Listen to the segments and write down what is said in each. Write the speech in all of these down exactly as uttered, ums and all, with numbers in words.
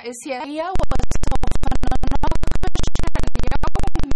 السياسية، وسوف نناقش اليوم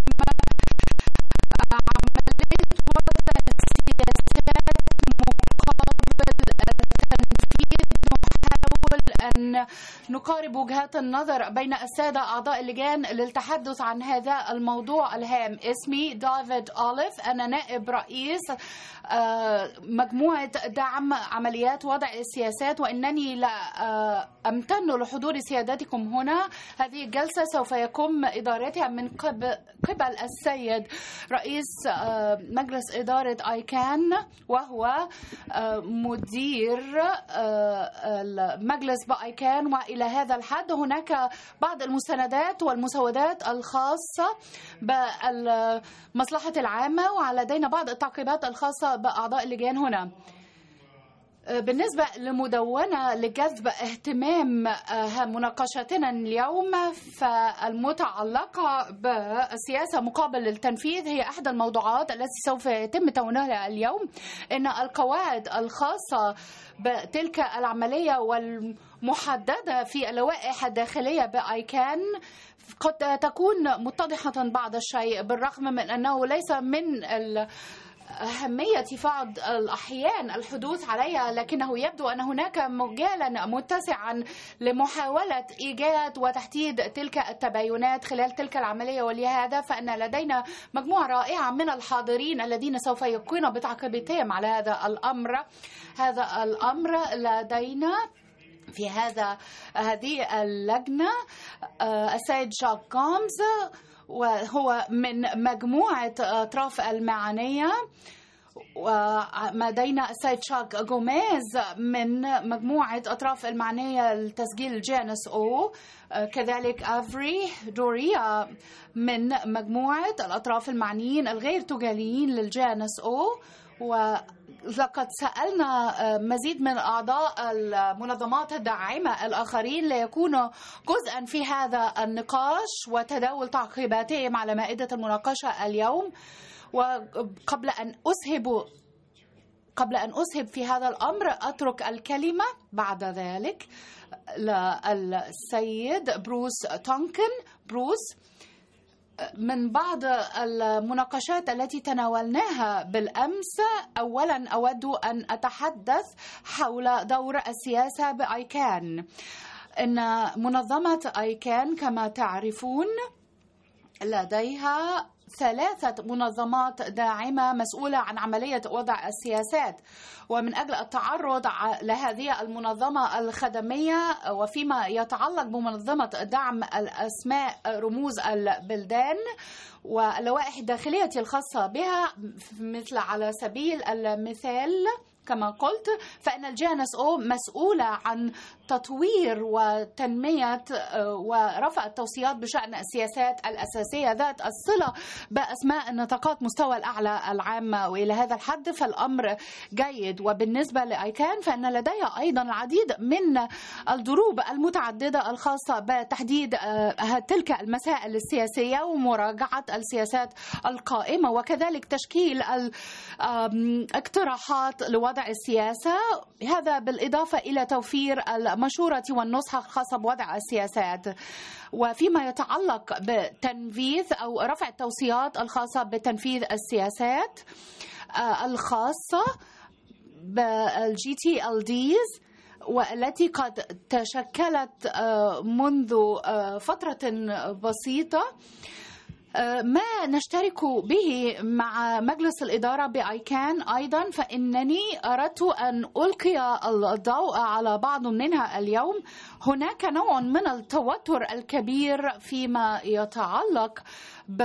عملية وضع السياسات مقابل التنفيذ. نحاول أن نقارب وجهات النظر بين السادة أعضاء اللجان للتحدث عن هذا الموضوع الهام. اسمي ديفيد أوليف، أنا نائب رئيس مجموعة دعم عمليات وضع السياسات، وإنني لا أمتن لحضور سيادتكم هنا. هذه الجلسة سوف يقوم إدارتها من قبل السيد رئيس مجلس إدارة آيكان، وهو مدير المجلس بآيكان. وإلى هذا الحد هناك بعض المستندات والمسودات الخاصة بالمصلحة العامة، ولدينا بعض التعقيبات الخاصة بأعضاء اللجان هنا. بالنسبة لمدونة لجذب اهتمام مناقشتنا اليوم، فالمتعلقة بالسياسة مقابل التنفيذ هي أحد الموضوعات التي سوف يتم تناولها اليوم. إن القواعد الخاصة بتلك العملية والمحددة في اللوائح الداخلية بآيكان قد تكون متضحة بعض الشيء، بالرغم من أنه ليس من أهمية بعض الأحيان الحدوث عليها، لكنه يبدو أن هناك مجالا متسعا لمحاولة إيجاد وتحديد تلك التباينات خلال تلك العملية. ولهذا فإن لدينا مجموعة رائعة من الحاضرين الذين سوف يلقون بتعقيباتهم على هذا الأمر. هذا الأمر لدينا في هذا هذه اللجنة السيد جاك جومز، وهو من مجموعة أطراف المعنية، ولدينا السيد شاك جوميز من مجموعة أطراف المعنية لتسجيل الجي إن إس أو، كذلك أفري دوريا من مجموعة الأطراف المعنيين الغير تجاريين للجي إن إس أو. ولقد سألنا مزيد من أعضاء المنظمات الداعمة الآخرين ليكونوا جزءا في هذا النقاش وتداول تعقيباتهم على مائدة المناقشة اليوم. وقبل أن أسهب قبل أن أسهب في هذا الأمر أترك الكلمة بعد ذلك للسيد بروس تونكن. بروس، من بعض المناقشات التي تناولناها بالأمس، أولا أود أن أتحدث حول دور السياسة بآيكان. إن منظمة آيكان كما تعرفون لديها ثلاثة منظمات داعمة مسؤولة عن عملية وضع السياسات، ومن أجل التعرض لهذه المنظمة الخدمية وفيما يتعلق بمنظمة دعم الأسماء رموز البلدان واللوائح الداخلية الخاصة بها، مثل على سبيل المثال كما قلت فإن الجي إن إس أو مسؤولة عن تطوير وتنمية ورفع التوصيات بشأن السياسات الأساسية ذات الصلة بأسماء النطاقات مستوى الأعلى العامة. وإلى هذا الحد فالأمر جيد. وبالنسبة لآيكان فإن لديها أيضا العديد من الضروب المتعددة الخاصة بتحديد تلك المسائل السياسية ومراجعة السياسات القائمة، وكذلك تشكيل الاقتراحات لوضع السياسة، هذا بالإضافة إلى توفير المشورة والنصح الخاصة بوضع السياسات. وفيما يتعلق بتنفيذ أو رفع التوصيات الخاصة بتنفيذ السياسات الخاصة بالجي تي إل ديز، والتي قد تشكلت منذ فترة بسيطة، ما نشترك به مع مجلس الإدارة بآيكان أيضا، فإنني أردت أن ألقي الضوء على بعض منها اليوم. هناك نوع من التوتر الكبير فيما يتعلق ب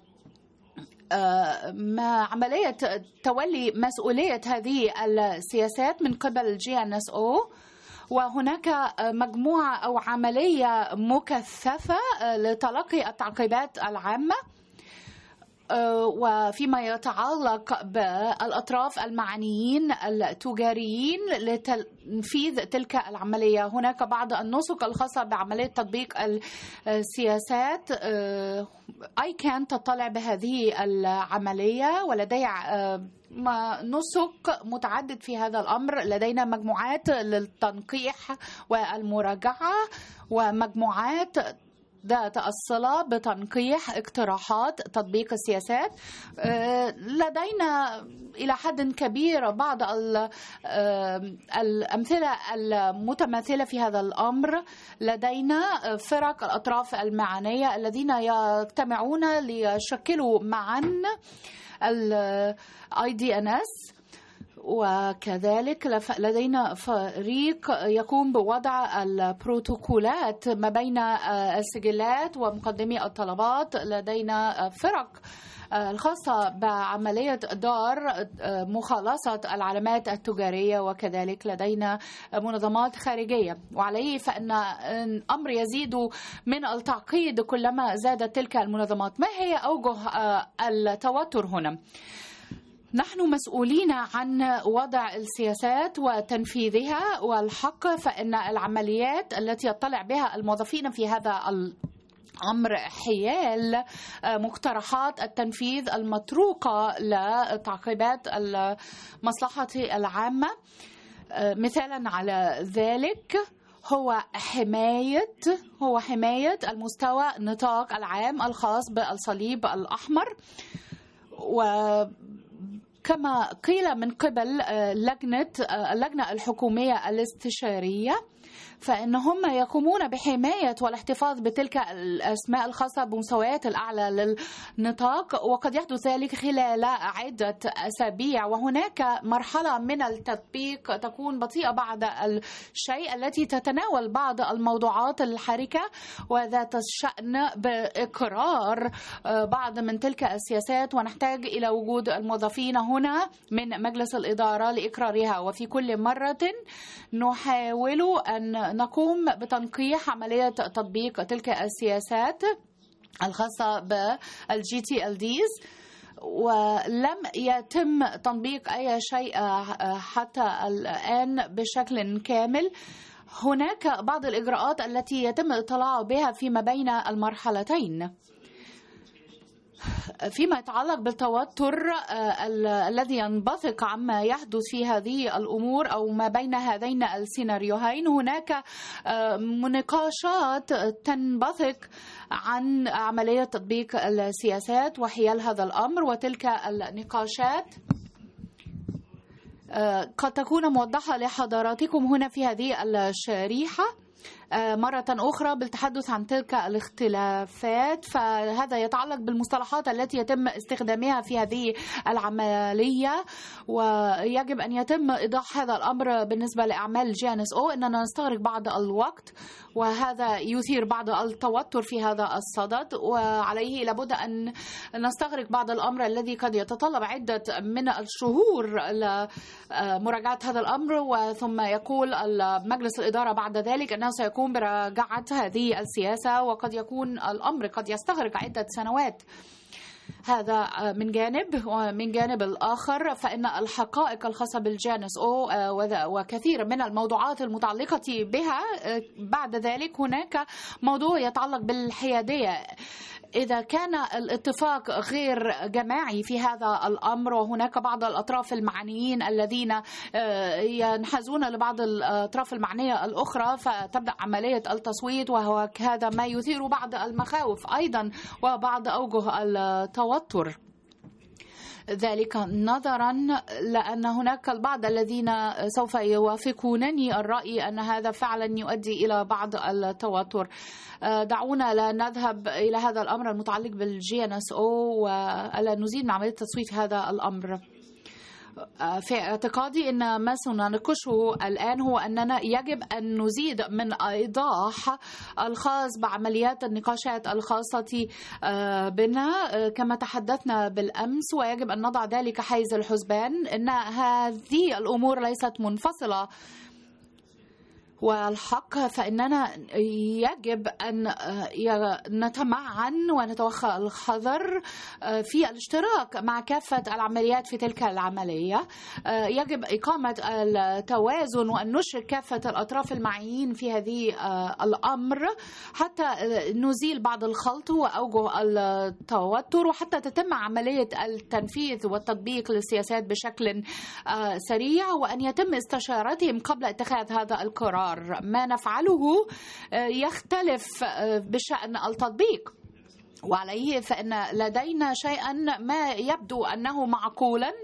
مع عملية تولي مسؤولية هذه السياسات من قبل الجي إن إس أو، وهناك مجموعة أو عملية مكثفة لتلقي التعقيبات العامة. وفيما يتعلق بالأطراف المعنيين التجاريين لتنفيذ تلك العملية، هناك بعض النسق الخاصة بعملية تطبيق السياسات. آيكان تطلع بهذه العملية ولديها نسق متعدد في هذا الأمر. لدينا مجموعات للتنقيح والمراجعة ومجموعات ذات الصلة بتنقيح اقتراحات تطبيق السياسات. لدينا إلى حد كبير بعض الأمثلة المتماثلة في هذا الأمر. لدينا فرق الأطراف المعنية الذين يجتمعون ليشكلوا معا ال آي دي إن إس، وكذلك لدينا فريق يقوم بوضع البروتوكولات ما بين السجلات ومقدمي الطلبات. لدينا فرق الخاصة بعملية دار مخالصة العلامات التجارية، وكذلك لدينا منظمات خارجية. وعليه فإن الأمر يزيد من التعقيد كلما زادت تلك المنظمات. ما هي أوجه التوتر هنا؟ نحن مسؤولين عن وضع السياسات وتنفيذها، والحق فإن العمليات التي يطلع بها الموظفين في هذا الأمر حيال مقترحات التنفيذ المطروقة لتعقيبات المصلحة العامة. مثالا على ذلك هو حماية هو حماية المستوى النطاق العام الخاص بالصليب الأحمر. و كما قيل من قبل لجنة اللجنة الحكومية الاستشارية، فإنهم يقومون بحماية والاحتفاظ بتلك الأسماء الخاصة بمستويات الأعلى للنطاق، وقد يحدث ذلك خلال عدة أسابيع. وهناك مرحلة من التطبيق تكون بطيئة بعض الشيء، التي تتناول بعض الموضوعات الحركة وذات الشأن بإقرار بعض من تلك السياسات، ونحتاج إلى وجود الموظفين هنا من مجلس الإدارة لإقرارها. وفي كل مرة نحاول أن نقوم بتنقيح عملية تطبيق تلك السياسات الخاصة بالجي تي ال ديز، ولم يتم تطبيق أي شيء حتى الآن بشكل كامل. هناك بعض الإجراءات التي يتم الاطلاع بها فيما بين المرحلتين. فيما يتعلق بالتوتر الذي ينبثق عما يحدث في هذه الأمور أو ما بين هذين السيناريوهين، هناك مناقشات تنبثق عن عملية تطبيق السياسات وحيال هذا الأمر. وتلك النقاشات قد تكون موضحة لحضراتكم هنا في هذه الشريحة مرة أخرى بالتحدث عن تلك الاختلافات. فهذا يتعلق بالمصطلحات التي يتم استخدامها في هذه العملية، ويجب أن يتم إيضاح هذا الأمر بالنسبة لأعمال جي إن إس أو. إننا نستغرق بعض الوقت، وهذا يثير بعض التوتر في هذا الصدد، وعليه لابد أن نستغرق بعض الأمر الذي قد يتطلب عدة من الشهور لمراجعة هذا الأمر. وثم يقول مجلس الإدارة بعد ذلك أنه سيكون براجعة هذه السياسة، وقد يكون الأمر قد يستغرق عدة سنوات. هذا من جانب. ومن جانب الآخر فإن الحقائق الخاصة بالجي إن إس أو وكثير من الموضوعات المتعلقة بها بعد ذلك، هناك موضوع يتعلق بالحيادية. إذا كان الاتفاق غير جماعي في هذا الأمر، وهناك بعض الأطراف المعنيين الذين ينحازون لبعض الأطراف المعنية الأخرى، فتبدأ عملية التصويت، وهو هذا ما يثير بعض المخاوف أيضا وبعض أوجه التوتر. ذلك نظرا لأن هناك البعض الذين سوف يوافقونني الرأي أن هذا فعلا يؤدي إلى بعض التوتر. دعونا لا نذهب إلى هذا الأمر المتعلق بالجي إن إس أو ولا نزيد من عملية التصويت في هذا الأمر. في اعتقادي أن ما سنناقشه الآن هو أننا يجب أن نزيد من إيضاح الخاص بعمليات النقاشات الخاصة بنا كما تحدثنا بالأمس، ويجب أن نضع ذلك حيز الحسبان. أن هذه الأمور ليست منفصلة، والحق فإننا يجب أن نتمعن ونتوخى الحذر في الاشتراك مع كافة العمليات في تلك العملية. يجب إقامة التوازن وأن نشرك كافة الأطراف المعنيين في هذه الأمر حتى نزيل بعض الخلط وأوجه التوتر، وحتى تتم عملية التنفيذ والتطبيق للسياسات بشكل سريع، وأن يتم استشارتهم قبل اتخاذ هذا القرار. ما نفعله يختلف بشأن التطبيق، وعليه فإن لدينا شيئا ما يبدو أنه معقولا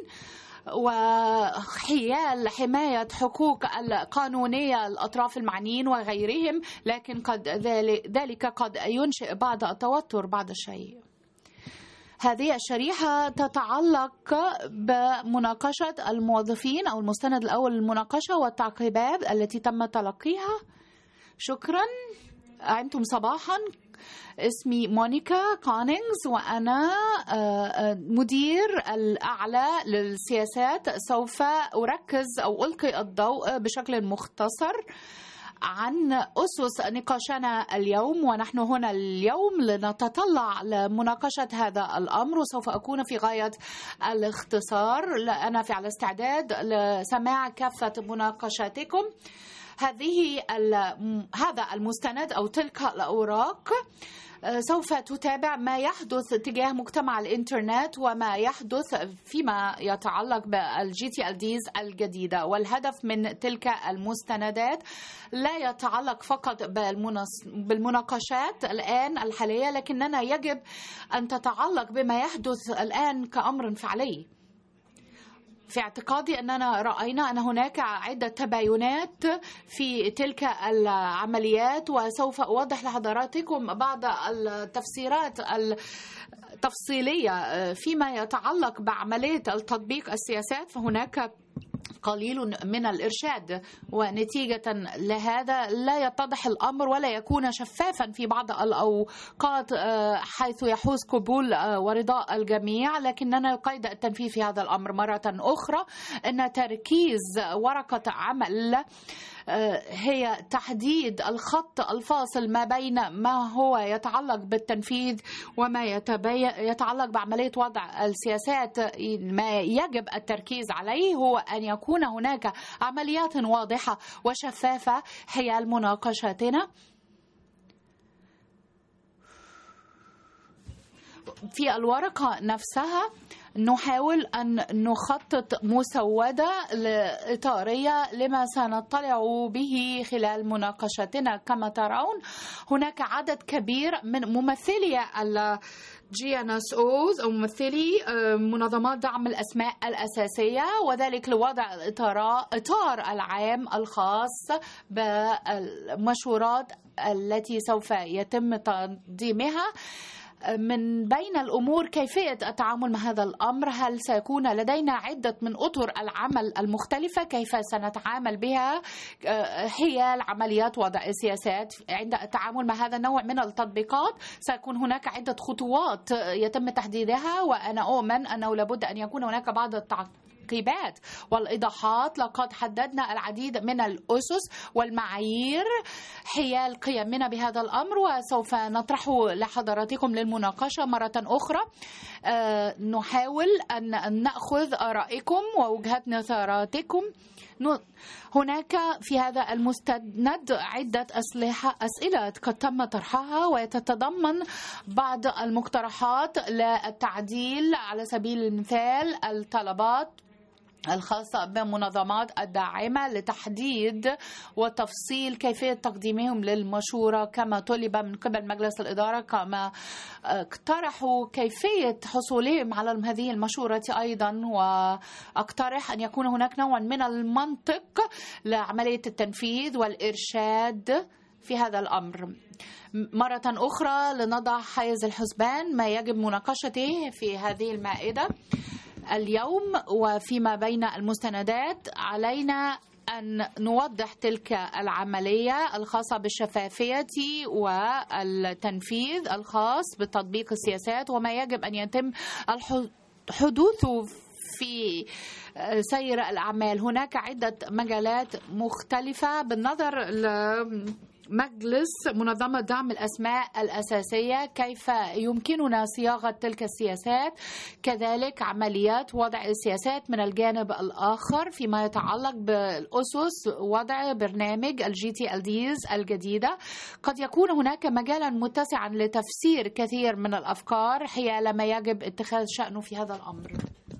وحيال حماية حقوق القانونية الأطراف المعنيين وغيرهم، لكن قد ذلك قد ينشئ بعض التوتر بعض الشيء. هذه الشريحة تتعلق بمناقشة الموظفين أو المستند الأول للمناقشة والتعقيبات التي تم تلقيها. شكرا. أنتم صباحا. اسمي مونيكا كونينغز وأنا مدير الأعلى للسياسات. سوف أركز أو ألقي الضوء بشكل مختصر عن أسس نقاشنا اليوم، ونحن هنا اليوم لنتطلع لمناقشة هذا الأمر، وسوف أكون في غاية الاختصار. أنا في على استعداد لسماع كافة مناقشاتكم. هذه هذا المستند أو تلك الأوراق سوف تتابع ما يحدث تجاه مجتمع الإنترنت وما يحدث فيما يتعلق بالجي تي ال ديز الجديدة. والهدف من تلك المستندات لا يتعلق فقط بالمناقشات الآن الحالية، لكننا يجب أن تتعلق بما يحدث الآن كأمر فعلي. في اعتقادي أننا رأينا أن هناك عدة تباينات في تلك العمليات، وسوف أوضح لحضراتكم بعض التفسيرات التفصيلية فيما يتعلق بعملية التطبيق السياسات. فهناك قليل من الإرشاد، ونتيجة لهذا لا يتضح الأمر ولا يكون شفافا في بعض الأوقات حيث يحوز قبول ورضاء الجميع. لكننا قيد التنفيذ في هذا الأمر مرة أخرى أن تركيز ورقة عمل هي تحديد الخط الفاصل ما بين ما هو يتعلق بالتنفيذ وما يتعلق بعملية وضع السياسات. ما يجب التركيز عليه هو أن يكون هناك عمليات واضحة وشفافة حيال مناقشاتنا. في الورقة نفسها نحاول أن نخطط مسودة إطارية لما سنطلع به خلال مناقشتنا. كما ترون هناك عدد كبير من ممثلي جي إن إس أوز أو ممثلي منظمات دعم الأسماء الأساسية، وذلك لوضع الإطار العام الخاص بالمشورات التي سوف يتم تقديمها. من بين الأمور كيفية التعامل مع هذا الأمر، هل سيكون لدينا عدة من أطر العمل المختلفة، كيف سنتعامل بها حيال عمليات وضع السياسات. عند التعامل مع هذا النوع من التطبيقات سيكون هناك عدة خطوات يتم تحديدها، وأنا أؤمن أنه لابد أن يكون هناك بعض التعقيبات والإيضاحات. لقد حددنا العديد من الأسس والمعايير حيال قيامنا بهذا الأمر، وسوف نطرحه لحضراتكم للمناقشة مرة أخرى. أه نحاول أن نأخذ آرائكم ووجهات نظراتكم. هناك في هذا المستند عدة أسئلة أسئلة قد تم طرحها، وتتضمن بعض المقترحات للتعديل. على سبيل المثال الطلبات الخاصة بمنظمات الداعمة لتحديد وتفصيل كيفية تقديمهم للمشورة كما طلب من قبل مجلس الإدارة، كما اقترحوا كيفية حصولهم على هذه المشورة أيضا. وأقترح أن يكون هناك نوع من المنطق لعملية التنفيذ والإرشاد في هذا الأمر. مرة أخرى لنضع حيز الحسبان ما يجب مناقشته في هذه المائدة اليوم. وفيما بين المستندات علينا أن نوضح تلك العملية الخاصة بالشفافية والتنفيذ الخاص بتطبيق السياسات، وما يجب أن يتم الحدوث في سير الأعمال. هناك عدة مجالات مختلفة بالنظر ل مجلس منظمة دعم الأسماء الأساسية، كيف يمكننا صياغة تلك السياسات، كذلك عمليات وضع السياسات من الجانب الآخر فيما يتعلق بالأسس وضع برنامج الجي تي ال ديز الجديدة. قد يكون هناك مجالا متسعا لتفسير كثير من الأفكار حيال ما يجب اتخاذ شأنه في هذا الأمر.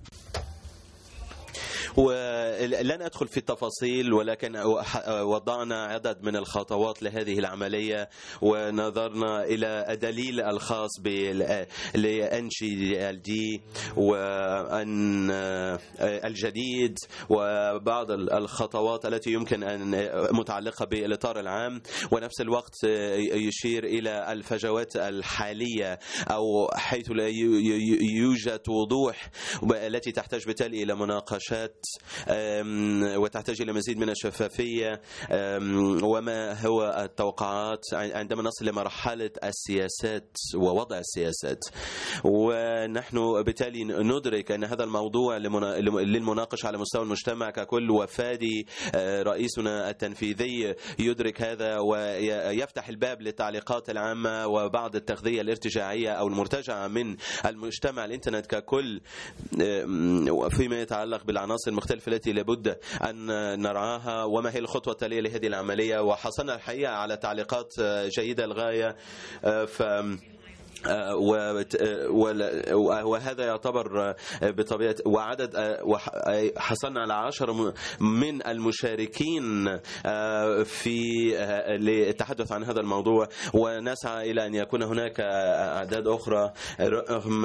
ولن أدخل في التفاصيل، ولكن وضعنا عدد من الخطوات لهذه العملية، ونظرنا إلى الدليل الخاص بال جي ال دي وأن الجديد وبعض الخطوات التي يمكن أن متعلقة بالإطار العام، ونفس الوقت يشير إلى الفجوات الحالية أو حيث لا يوجد وضوح التي تحتاج بالتالي إلى مناقشات وتحتاج إلى مزيد من الشفافية، وما هو التوقعات عندما نصل لمرحلة السياسات ووضع السياسات. ونحن بالتالي ندرك أن هذا الموضوع للمناقشة على مستوى المجتمع ككل، وفادي رئيسنا التنفيذي يدرك هذا ويفتح الباب للتعليقات العامة وبعض التغذية الارتجاعية أو المرتجعة من المجتمع الإنترنت ككل فيما يتعلق بالعناصر المختلفة التي لابد أن نرعاها وما هي الخطوة التالية لهذه العملية. وحصلنا الحقيقة على تعليقات جيدة للغاية، ف وهذا يعتبر بطبيعة وعدد حصلنا على عشرة من المشاركين في للتحدث عن هذا الموضوع، ونسعى إلى أن يكون هناك أعداد أخرى، رغم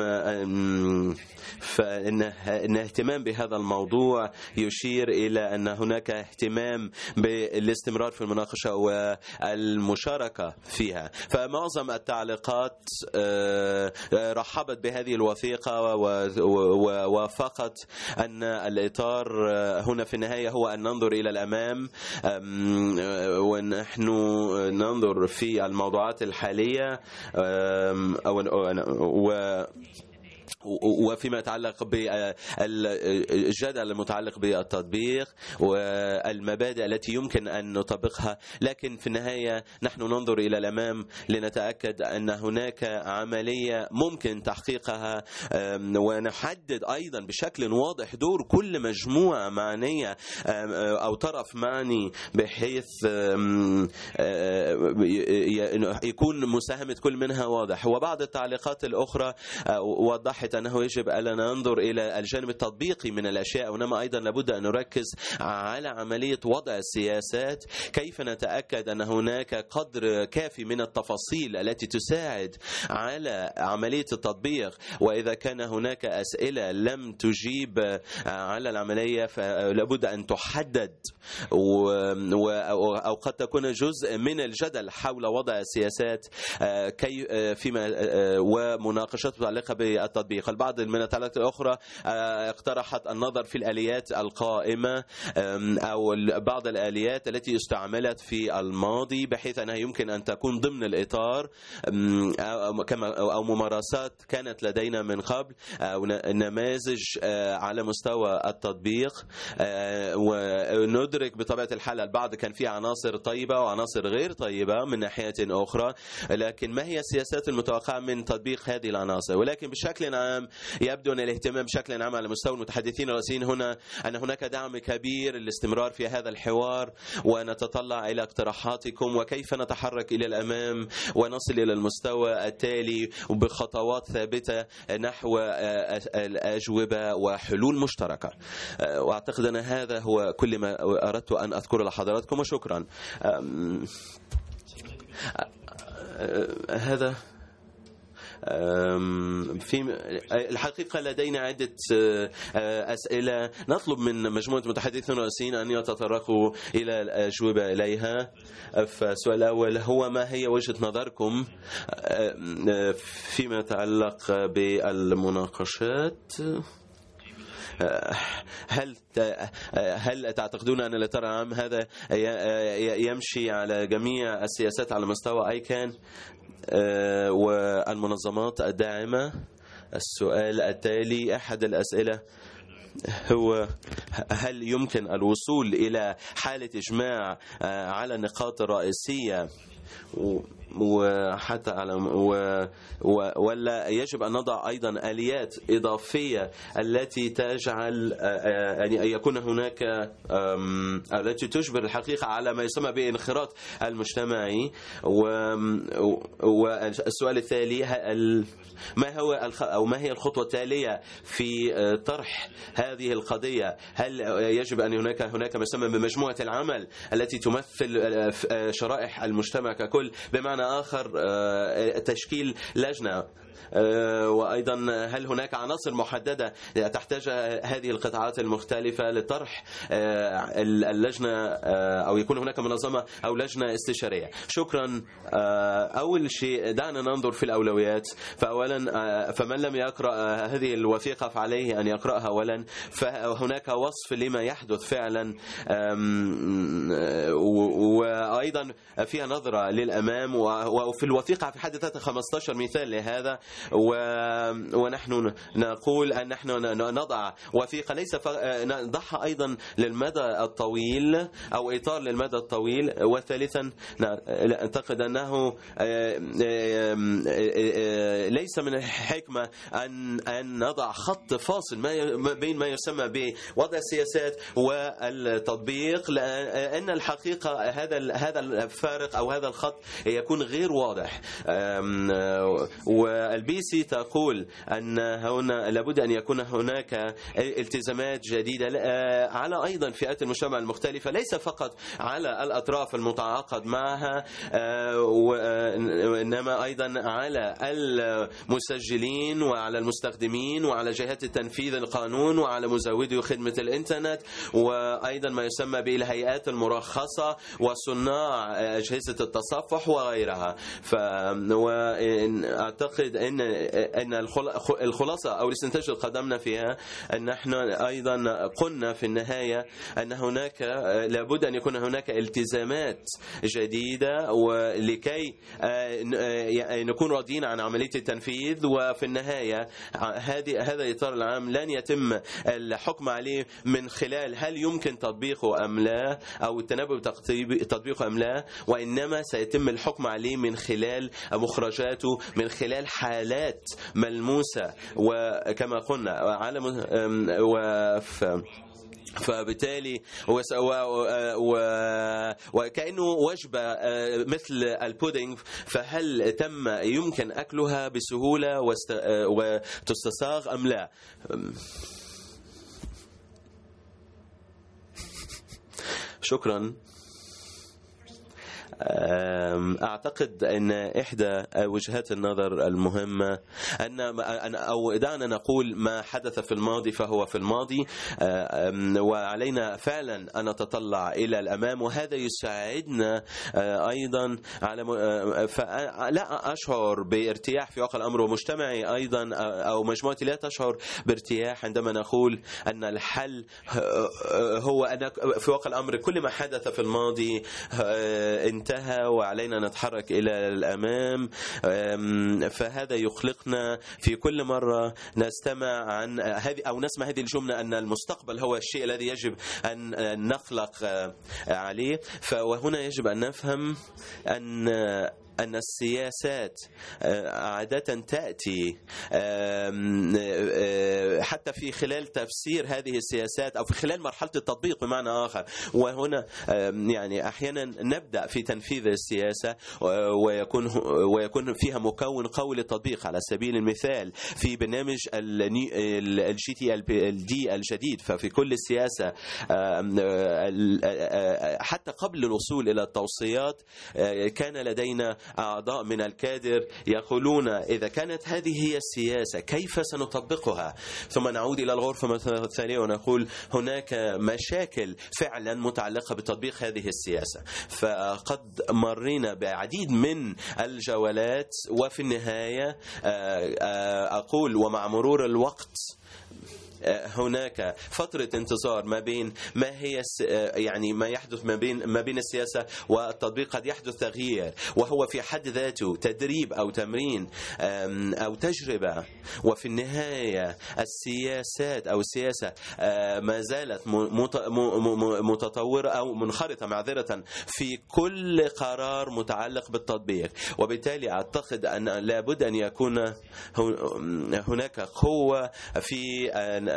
فإن اهتمام بهذا الموضوع يشير إلى أن هناك اهتمام بالاستمرار في المناقشة والمشاركة فيها. فمعظم التعليقات رحبت بهذه الوثيقة ووافقت أن الإطار هنا في النهاية هو أن ننظر إلى الأمام، ونحن ننظر في الموضوعات الحالية و وفيما يتعلق بالجدل المتعلق بالتطبيق والمبادئ التي يمكن أن نطبقها. لكن في النهاية نحن ننظر إلى الأمام لنتأكد أن هناك عملية ممكن تحقيقها، ونحدد أيضا بشكل واضح دور كل مجموعة معنية أو طرف معني، بحيث يكون مساهمة كل منها واضح. وبعض التعليقات الأخرى وضحت أنه يجب ألا ننظر إلى الجانب التطبيقي من الأشياء، وإنما أيضا لابد أن نركز على عملية وضع السياسات، كيف نتأكد أن هناك قدر كافي من التفاصيل التي تساعد على عملية التطبيق. وإذا كان هناك أسئلة لم تجيب على العملية فلابد أن تحدد، أو قد تكون جزء من الجدل حول وضع السياسات كي فيما ومناقشات متعلقة بالتطبيق. البعض من التعليقات الأخرى اقترحت النظر في الآليات القائمة أو بعض الآليات التي استعملت في الماضي، بحيث أنها يمكن أن تكون ضمن الإطار، أو ممارسات كانت لدينا من قبل، أو نماذج على مستوى التطبيق. وندرك بطبيعة الحال البعض كان فيه عناصر طيبة وعناصر غير طيبة من ناحية أخرى، لكن ما هي السياسات المتوقعة من تطبيق هذه العناصر؟ ولكن بشكل عام يبدو أن الاهتمام بشكل عام على مستوى المتحدثين الرئيسيين هنا أن هناك دعم كبير للاستمرار في هذا الحوار، ونتطلع إلى اقتراحاتكم وكيف نتحرك إلى الأمام ونصل إلى المستوى التالي بخطوات ثابتة نحو الأجوبة وحلول مشتركة. وأعتقد أن هذا هو كل ما أردت أن أذكر لحضراتكم، وشكرا. هذا في الحقيقة لدينا عدة أسئلة نطلب من مجموعة المتحدثين الرئيسيين أن يتطرقوا إلى الأجوبة إليها. فالسؤال الأول هو: ما هي وجهة نظركم فيما يتعلق بالمناقشات؟ هل هل تعتقدون أن الإطار العام هذا يمشي على جميع السياسات على مستوى أيكان والمنظمات الداعمة؟ السؤال التالي، أحد الأسئلة: هو هل يمكن الوصول إلى حالة إجماع على النقاط الرئيسية وحتى على ولا يجب أن نضع أيضا آليات إضافية التي تجعل أن يكون هناك التي تجبر الحقيقة على ما يسمى بانخراط المجتمعي. والسؤال التالي، ما هو أو ما هي الخطوة التالية في طرح هذه القضية؟ هل يجب أن هناك هناك ما يسمى بمجموعة العمل التي تمثل شرائح المجتمع ككل؟ بمعنى آخر تشكيل لجنة، وأيضا هل هناك عناصر محددة تحتاج هذه القطاعات المختلفة لطرح اللجنة، أو يكون هناك منظمة أو لجنة استشارية؟ شكرا. أول شيء دعنا ننظر في الأولويات. فأولا، فمن لم يقرأ هذه الوثيقة فعليه أن يقرأها أولا. فهناك وصف لما يحدث فعلا، وأيضا فيها نظرة للأمام، وفي الوثيقة في حد ذاتها خمسة عشر مثال لهذا. ونحن نقول أن نحن نضع وثيقة ليس نضعها أيضا للمدى الطويل أو إطار للمدى الطويل. وثالثا، أعتقد أنه ليس من الحكمة أن أن نضع خط فاصل ما بين ما يسمى بوضع السياسات والتطبيق، لأن الحقيقة هذا هذا الفارق أو هذا الخط يكون غير واضح. والبي سي تقول أن هنا لابد أن يكون هناك التزامات جديدة على أيضا فئات المجتمع المختلفة، ليس فقط على الأطراف المتعاقد معها، وإنما أيضا على المسجلين وعلى المستخدمين وعلى جهات التنفيذ القانون وعلى مزودي خدمة الإنترنت، وأيضا ما يسمى بالهيئات المرخصة وصناع أجهزة التصفح وغيرها. فأعتقد أن أن الخلاصة أو الاستنتاج اللي قدمنا فيها أن نحن أيضا قلنا في النهاية أن هناك لابد أن يكون هناك التزامات جديدة ولكي نكون راضين عن عملية التنفيذ. وفي النهاية هذه هذا الإطار العام لن يتم الحكم عليه من خلال هل يمكن تطبيقه أم لا أو التنبؤ بتطبيقه أم لا، وإنما سيتم الحكم عليه من خلال مخرجاته، من خلال حالات ملموسة، وكما قلنا على وف فبالتالي وكأنه وجبة مثل البودينج، فهل تم يمكن أكلها بسهولة وتستساغ أم لا؟ شكرا. أعتقد أن إحدى وجهات النظر المهمة أن أو دعنا نقول ما حدث في الماضي فهو في الماضي، وعلينا فعلا أن نتطلع إلى الأمام، وهذا يساعدنا أيضا على لا أشعر بارتياح في واقع الأمر، ومجتمعي أيضا أو مجموعتي لا تشعر بارتياح عندما نقول أن الحل هو أن في واقع الأمر كل ما حدث في الماضي انتهى وعلينا نتحرك إلى الأمام. فهذا يقلقنا في كل مرة نستمع عن هذه أو نسمع هذه الجملة أن المستقبل هو الشيء الذي يجب أن نخلق عليه. وهنا يجب أن نفهم أن أن السياسات عادة تأتي حتى في خلال تفسير هذه السياسات أو في خلال مرحلة التطبيق بمعنى آخر. وهنا يعني أحيانا نبدأ في تنفيذ السياسة ويكون ويكون فيها مكون قوي للتطبيق. على سبيل المثال في برنامج الجي تي ال دي الجديد، ففي كل السياسة حتى قبل الوصول إلى التوصيات كان لدينا أعضاء من الكادر يقولون إذا كانت هذه هي السياسة كيف سنطبقها؟ ثم نعود إلى الغرفة الثانية ونقول هناك مشاكل فعلا متعلقة بتطبيق هذه السياسة. فقد مرينا بعديد من الجولات، وفي النهاية أقول ومع مرور الوقت هناك فترة انتظار ما بين ما هي يعني ما يحدث ما بين ما بين السياسة والتطبيق. قد يحدث تغيير وهو في حد ذاته تدريب أو تمرين أو تجربة، وفي النهاية السياسات أو السياسة ما زالت متطورة أو منخرطة معذرة في كل قرار متعلق بالتطبيق. وبالتالي أعتقد أن لابد أن يكون هناك قوة في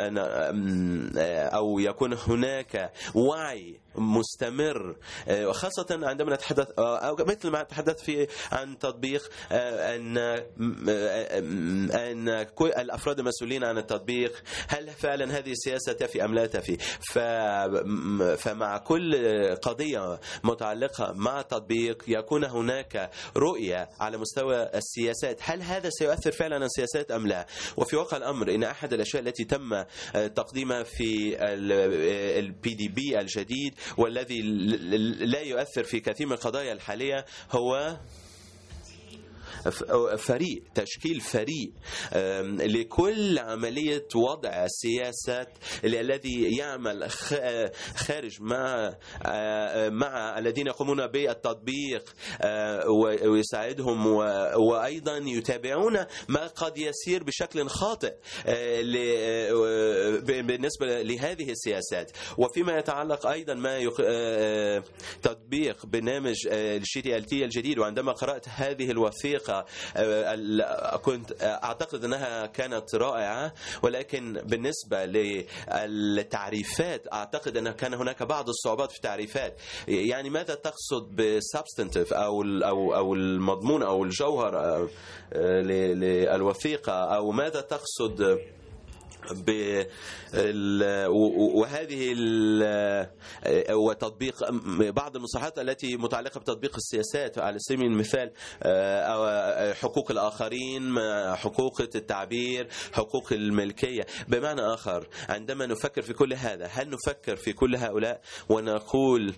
أو يكون هناك وعي مستمر، خاصة عندما نتحدث أو مثل ما تحدث في عن تطبيق أن أن الأفراد المسؤولين عن التطبيق هل فعلا هذه السياسة تفي أم لا تفي. فمع كل قضية متعلقة مع التطبيق يكون هناك رؤية على مستوى السياسات، هل هذا سيؤثر فعلا على السياسات أم لا. وفي واقع الأمر إن أحد الأشياء التي تم تقديمها في البي دي بي الجديد والذي لا يؤثر في كثير من القضايا الحالية هو فريق، تشكيل فريق لكل عملية وضع السياسات الذي يعمل خارج مع مع الذين يقومون بالتطبيق ويساعدهم، وأيضا يتابعون ما قد يسير بشكل خاطئ بالنسبة لهذه السياسات. وفيما يتعلق أيضا ما تطبيق برنامج الجي تي ال تي الجديد، وعندما قرأت هذه الوثيقة كنت أعتقد أنها كانت رائعة، ولكن بالنسبة للتعريفات أعتقد أن كان هناك بعض الصعوبات في التعريفات. يعني ماذا تقصد بسبستنتيف أو أو أو المضمون أو الجوهر للوثيقة، أو ماذا تقصد وهذه وتطبيق بعض المصطلحات التي متعلقة بتطبيق السياسات، على سبيل المثال حقوق الآخرين، حقوق التعبير، حقوق الملكية. بمعنى آخر عندما نفكر في كل هذا هل نفكر في كل هؤلاء ونقول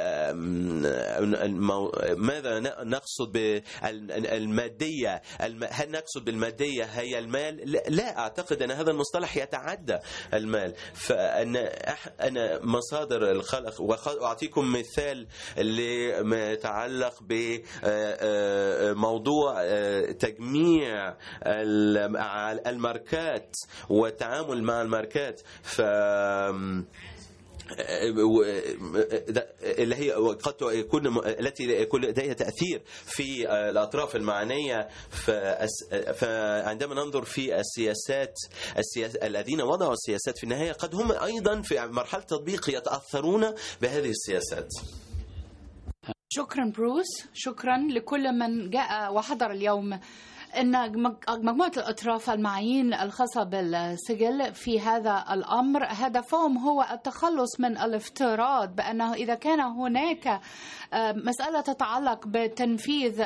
ماذا نقصد بالمادية؟ هل نقصد بالمادية هي المال؟ لا، أعتقد أن هذا المصطلح يتعدى المال. فأنا أنا مصادر الخلق، وأعطيكم مثال لما يتعلق بموضوع تجميع الماركات والتعامل مع الماركات، ف اللي هي قد يكون التي يكون لديها تأثير في الأطراف المعنية. فعندما ننظر في السياسات السياس... الذين وضعوا السياسات في النهاية قد هم أيضا في مرحلة تطبيق يتأثرون بهذه السياسات. شكرا بروس، شكرا لكل من جاء وحضر اليوم. إن مجموعة الأطراف المعنيين الخاصة بالسجل في هذا الأمر هدفهم هو التخلص من الافتراض بأنه إذا كان هناك مسألة تتعلق بتنفيذ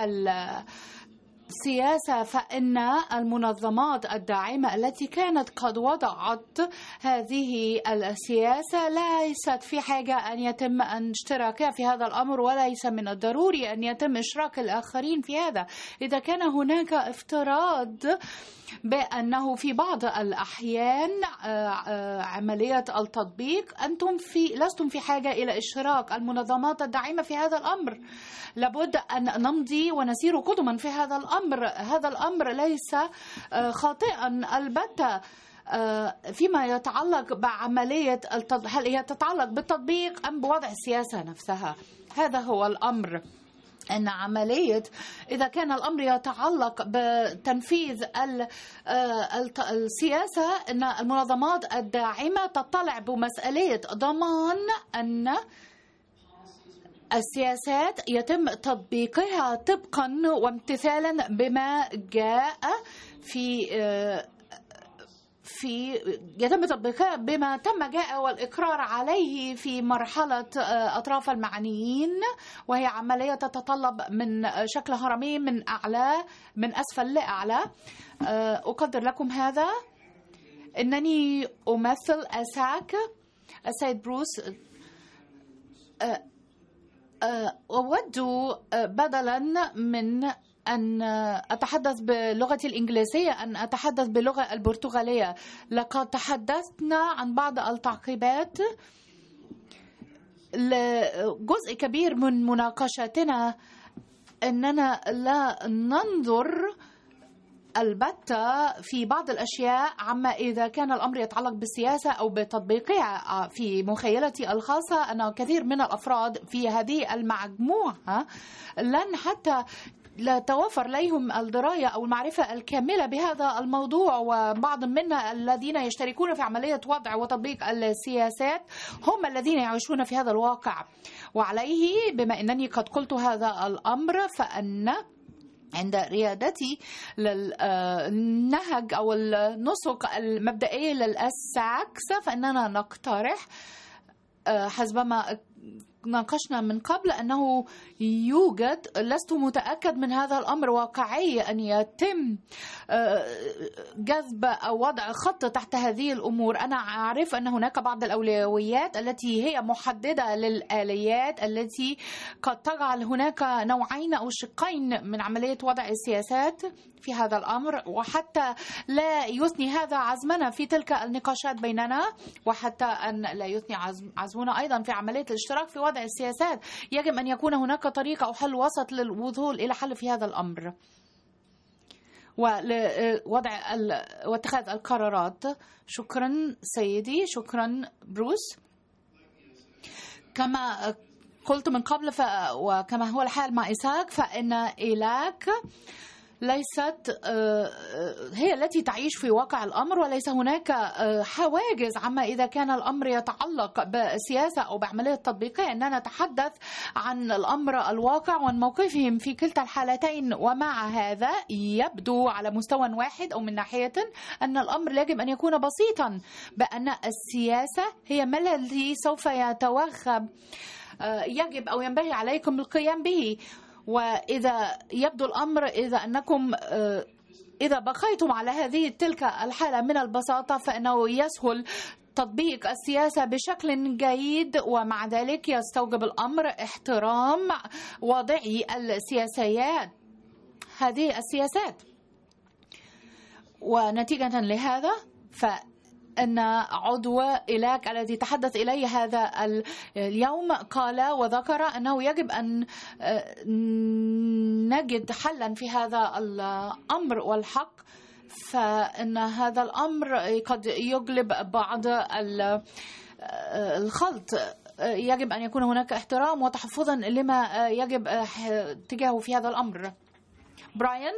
السياسة فإن المنظمات الداعمة التي كانت قد وضعت هذه السياسة ليست في حاجة أن يتم اشتراكها في هذا الأمر، وليس من الضروري أن يتم إشراك الآخرين في هذا. إذا كان هناك افتراض بأنه في بعض الأحيان عملية التطبيق أنتم في لستم في حاجة إلى إشراك المنظمات الداعمة في هذا الأمر، لابد أن نمضي ونسير قدما في هذا الأمر. هذا الأمر ليس خاطئا البتة فيما يتعلق بعملية التطبيق، هل هي تتعلق بالتطبيق أم بوضع السياسة نفسها؟ هذا هو الأمر. أن عملية إذا كان الأمر يتعلق بتنفيذ السياسة أن المنظمات الداعمة تطلع بمسألة ضمان أن السياسات يتم تطبيقها طبقا وامتثالا بما جاء في في يتم تطبيقها بما تم جاء والإقرار عليه في مرحلة أطراف المعنيين، وهي عملية تتطلب من شكل هرمي من أعلى من أسفل لأعلى. أقدر لكم هذا. إنني أمثل أساك السيد بروس. أود بدلا من أن أتحدث باللغة الإنجليزية أن أتحدث باللغة البرتغالية. لقد تحدثنا عن بعض التعقيبات. جزء كبير من مناقشتنا أننا لا ننظر البتة في بعض الأشياء عما إذا كان الأمر يتعلق بالسياسة أو بتطبيقها. في مخيلتي الخاصة أن كثير من الأفراد في هذه المجموعة لن حتى لا توفر لهم الدراية أو المعرفة الكاملة بهذا الموضوع، وبعض منا الذين يشتركون في عملية وضع وتطبيق السياسات هم الذين يعيشون في هذا الواقع. وعليه بما أنني قد قلت هذا الأمر فأن عند ريادتي للنهج أو النسق المبدئي للأساكس فإننا نقترح حسبما ناقشنا من قبل أنه يوجد، لست متأكد من هذا الأمر واقعي، أن يتم جذب أو وضع خط تحت هذه الأمور. أنا أعرف أن هناك بعض الأولويات التي هي محددة للآليات التي قد تجعل هناك نوعين أو شقين من عملية وضع السياسات في هذا الأمر، وحتى لا يثني هذا عزمنا في تلك النقاشات بيننا، وحتى أن لا يثني عزمنا أيضا في عملية الاشتراك في وضع السياسات. يجب أن يكون هناك طريقة أو حل وسط للوصول إلى حل في هذا الأمر ووضع واتخاذ القرارات. شكرا سيدي، شكرا بروس. كما قلت من قبل ف... وكما هو الحال مع إيساك، فإن إيلاك ليست هي التي تعيش في واقع الأمر، وليس هناك حواجز عما إذا كان الأمر يتعلق بسياسة أو بعملية تطبيقية. أننا نتحدث عن الأمر الواقع وعن موقفهم في كلتا الحالتين. ومع هذا يبدو على مستوى واحد أو من ناحية أن الأمر يجب أن يكون بسيطا، بأن السياسة هي ما الذي سوف يتوخب يجب أو ينبغي عليكم القيام به. وإذا يبدو الأمر إذا أنكم إذا بقيتم على هذه تلك الحالة من البساطة فإنه يسهل تطبيق السياسة بشكل جيد، ومع ذلك يستوجب الأمر احترام وضعي السياسيات هذه السياسات. ونتيجة لهذا ف أن عضو إيلاك الذي تحدث إلي هذا اليوم قال وذكر أنه يجب أن نجد حلا في هذا الأمر، والحق فإن هذا الأمر قد يجلب بعض الخلط. يجب أن يكون هناك احترام وتحفظا لما يجب تجاهه في هذا الأمر. براين،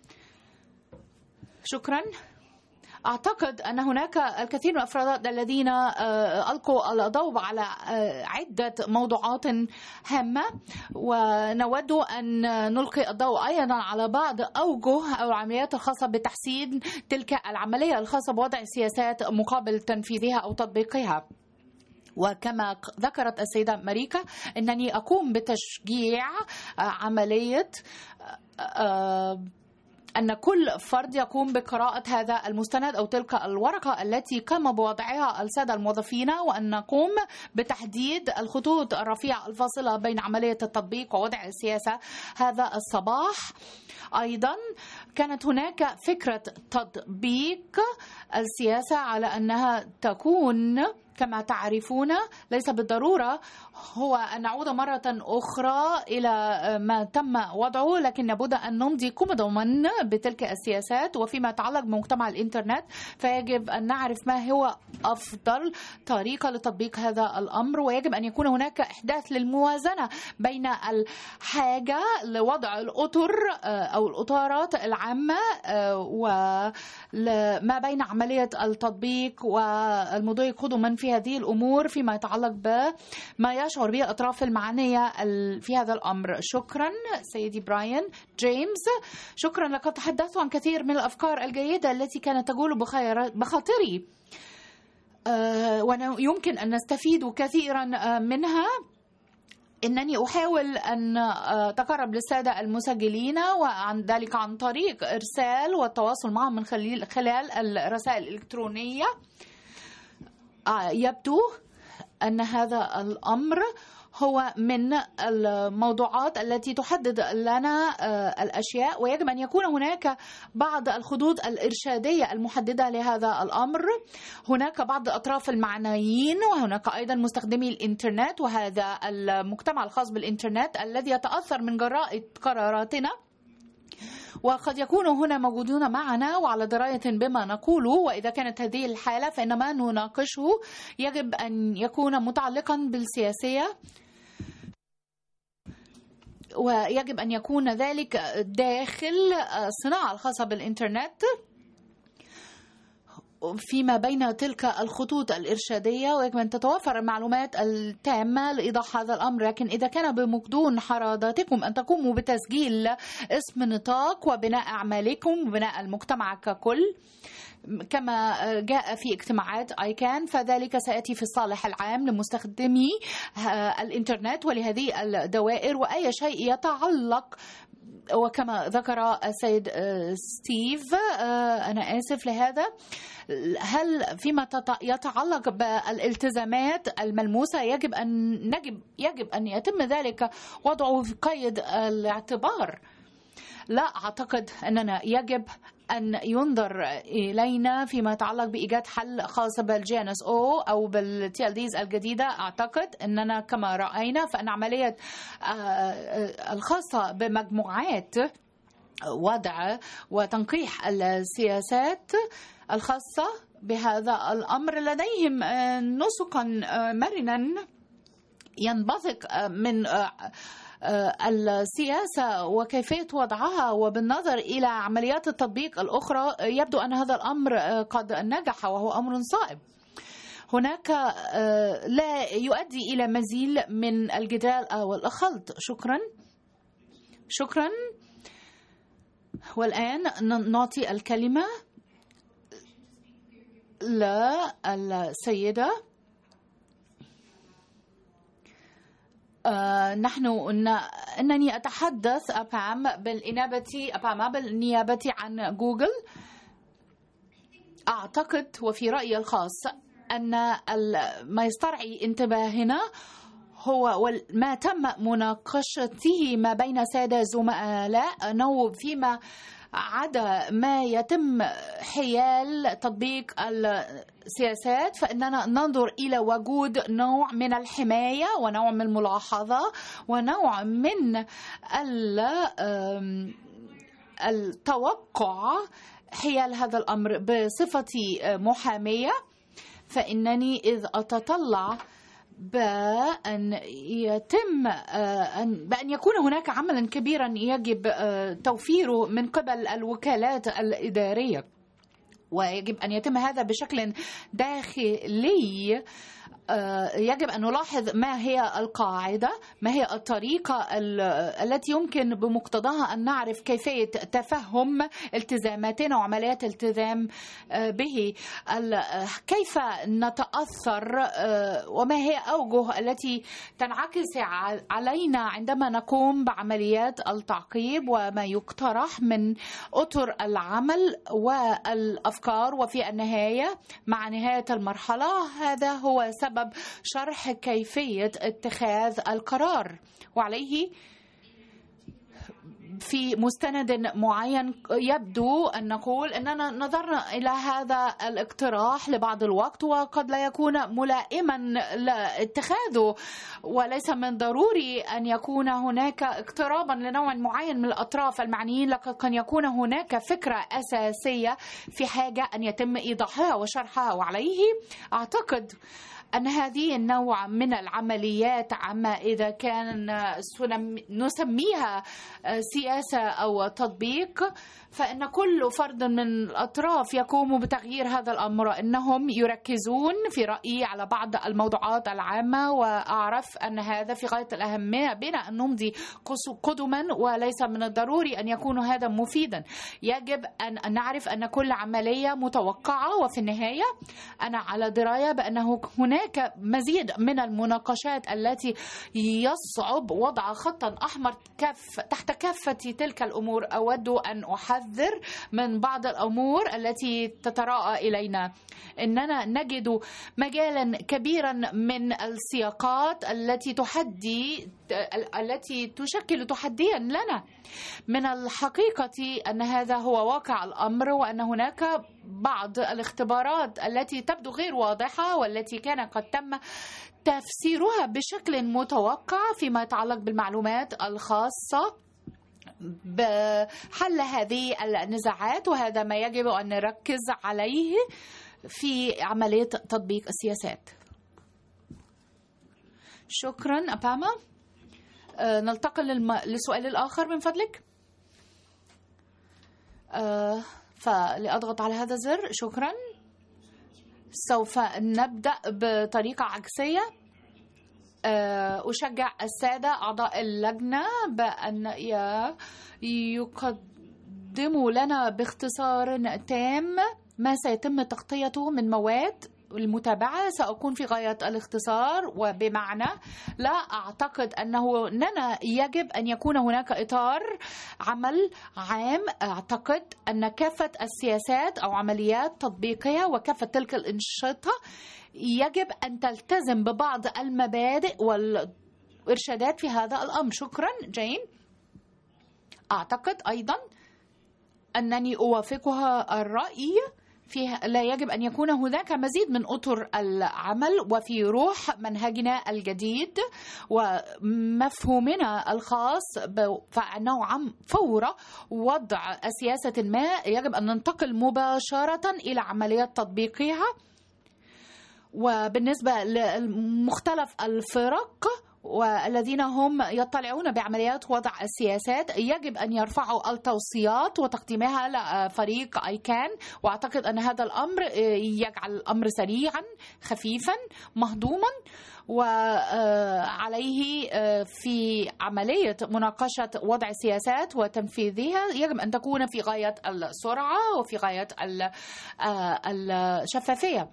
شكرا. أعتقد أن هناك الكثير من الأفراد الذين ألقوا الضوء على عدة موضوعات هامة، ونود أن نلقي الضوء أيضا على بعض أوجه أو العمليات الخاصة بتحسين تلك العملية الخاصة بوضع السياسات مقابل تنفيذها أو تطبيقها. وكما ذكرت السيدة ماريكا أنني أقوم بتشجيع عملية أن كل فرد يقوم بقراءة هذا المستند أو تلك الورقة التي قام بوضعها السادة الموظفين، وأن نقوم بتحديد الخطوط الرفيعة الفاصلة بين عملية التطبيق ووضع السياسة. هذا الصباح أيضا كانت هناك فكرة تطبيق السياسة على أنها تكون كما تعرفون ليس بالضرورة هو أن نعود مرة أخرى إلى ما تم وضعه، لكن لابد أن نمضي قدما بتلك السياسات. وفيما يتعلق بمجتمع الإنترنت فيجب أن نعرف ما هو أفضل طريقة لتطبيق هذا الأمر، ويجب أن يكون هناك إحداث للموازنة بين الحاجة لوضع الأطر أو الأطارات العامة وما بين عملية التطبيق والمضي قدما في هذه الأمور فيما يتعلق بما يشعر به الأطراف المعنية في هذا الأمر. شكرا سيدي براين. جيمس، شكرا. لقد تحدثت عن كثير من الأفكار الجيدة التي كانت تجول بخاطري ويمكن أن نستفيد كثيرا منها. إنني أحاول أن أتقرب للسادة المسجلين وعن ذلك عن طريق إرسال والتواصل معهم من خلال الرسائل الإلكترونية. يبدو أن هذا الأمر هو من الموضوعات التي تحدد لنا الأشياء، ويجب أن يكون هناك بعض الخطوط الإرشادية المحددة لهذا الأمر. هناك بعض الأطراف المعنيين، وهناك أيضا مستخدمي الإنترنت، وهذا المجتمع الخاص بالإنترنت الذي يتأثر من جراء قراراتنا، وقد يكونوا هنا موجودون معنا وعلى دراية بما نقوله. وإذا كانت هذه الحالة فإن ما نناقشه يجب أن يكون متعلقا بالسياسية، ويجب أن يكون ذلك داخل الصناعة الخاصة بالإنترنت فيما بين تلك الخطوط الإرشادية، ويجب أن تتوفر المعلومات التامة لإيضاح هذا الأمر. لكن إذا كان بمقدور حرادتكم أن تقوموا بتسجيل اسم نطاق وبناء أعمالكم وبناء المجتمع ككل كما جاء في اجتماعات آيكان، فذلك سيأتي في الصالح العام لمستخدمي الإنترنت ولهذه الدوائر. وأي شيء يتعلق، وكما ذكر السيد ستيف، أنا آسف لهذا، هل فيما يتعلق بالالتزامات الملموسة يجب أن نجب يجب أن يتم ذلك وضعه في قيد الاعتبار. لا أعتقد أننا يجب أن ينظر إلينا فيما يتعلق بإيجاد حل خاص بالجي إن إس أو أو بالتي إل ديز الجديدة. أعتقد أننا كما رأينا فإن عملية الخاصة بمجموعات وضع وتنقيح السياسات الخاصة بهذا الأمر لديهم نسقا مرنا ينبثق من السياسة وكيفية وضعها، وبالنظر إلى عمليات التطبيق الأخرى يبدو أن هذا الأمر قد نجح وهو أمر صائب. هناك لا يؤدي إلى مزيد من الجدال أو الخلط. شكرا شكرا والآن نعطي الكلمة للسيدة. آه نحن أنني أتحدث أبام بالنيابة أبام بالنيابة عن جوجل. أعتقد وفي رأيي الخاص أن ما يسترعي انتباهنا هو ما تم مناقشته ما بين سادة زملاء، أنه فيما عدا ما يتم حيال تطبيق السياسات فإننا ننظر إلى وجود نوع من الحماية ونوع من الملاحظة ونوع من التوقع حيال هذا الأمر. بصفتي محامية فإنني إذ أتطلع بأن يتم بأن يكون هناك عملا كبيرا يجب توفيره من قبل الوكالات الإدارية، ويجب أن يتم هذا بشكل داخلي. يجب أن نلاحظ ما هي القاعدة، ما هي الطريقة التي يمكن بمقتضاها أن نعرف كيفية تفهم التزاماتنا وعمليات التزام به، كيف نتأثر وما هي أوجه التي تنعكس علينا عندما نقوم بعمليات التعقيب وما يقترح من أطر العمل والأفكار. وفي النهاية مع نهاية المرحلة هذا هو سبب شرح كيفية اتخاذ القرار، وعليه في مستند معين يبدو أن نقول أننا نظرنا إلى هذا الاقتراح لبعض الوقت وقد لا يكون ملائما لاتخاذه، وليس من ضروري أن يكون هناك اقترابا لنوع معين من الأطراف المعنيين، لقد قد يكون هناك فكرة أساسية في حاجة أن يتم إيضاحها وشرحها. وعليه أعتقد أن هذه النوع من العمليات عما إذا كان نسميها سياسة أو تطبيق، فإن كل فرد من الأطراف يقوم بتغيير هذا الأمر. إنهم يركزون في رأيي على بعض الموضوعات العامة، وأعرف أن هذا في غاية الأهمية بنا أن نمضي قدما، وليس من الضروري أن يكون هذا مفيدا. يجب أن نعرف أن كل عملية متوقعة، وفي النهاية أنا على دراية بأنه هناك هناك مزيد من المناقشات التي يصعب وضع خطا أحمر كف تحت كافة تلك الأمور. أود أن أحذر من بعض الأمور التي تتراءى إلينا. إننا نجد مجالا كبيرا من السياقات التي تحدي التي تشكل تحديا لنا. من الحقيقة أن هذا هو واقع الأمر، وأن هناك بعض الاختبارات التي تبدو غير واضحة والتي كان قد تم تفسيرها بشكل متوقع فيما يتعلق بالمعلومات الخاصة بحل هذه النزاعات، وهذا ما يجب أن نركز عليه في عملية تطبيق السياسات. شكرا أباما. أه نلتقل للم... للسؤال الآخر من فضلك. أه فلأضغط على هذا الزر. شكرا. سوف نبدأ بطريقة عكسية. أه أشجع السادة أعضاء اللجنة بأن يقدموا لنا باختصار تام ما سيتم تغطيته من مواد المتابعة. سأكون في غاية الاختصار، وبمعنى لا أعتقد أنه أننا يجب أن يكون هناك إطار عمل عام. أعتقد أن كافة السياسات أو عمليات تطبيقية وكافة تلك الأنشطة يجب أن تلتزم ببعض المبادئ والإرشادات في هذا الأمر. شكرا جين. أعتقد أيضا أنني أوافقها الرأي فيها لا يجب أن يكون هناك مزيد من أطر العمل، وفي روح منهجنا الجديد ومفهومنا الخاص فأنه عم فور وضع سياسة ما يجب أن ننتقل مباشرة إلى عملية تطبيقها. وبالنسبة لمختلف الفرق والذين هم يطلعون بعمليات وضع السياسات يجب أن يرفعوا التوصيات وتقديمها لفريق أيكان، وأعتقد أن هذا الأمر يجعل الأمر سريعا خفيفا مهضوما، وعليه في عملية مناقشة وضع السياسات وتنفيذها يجب أن تكون في غاية السرعة وفي غاية الشفافية.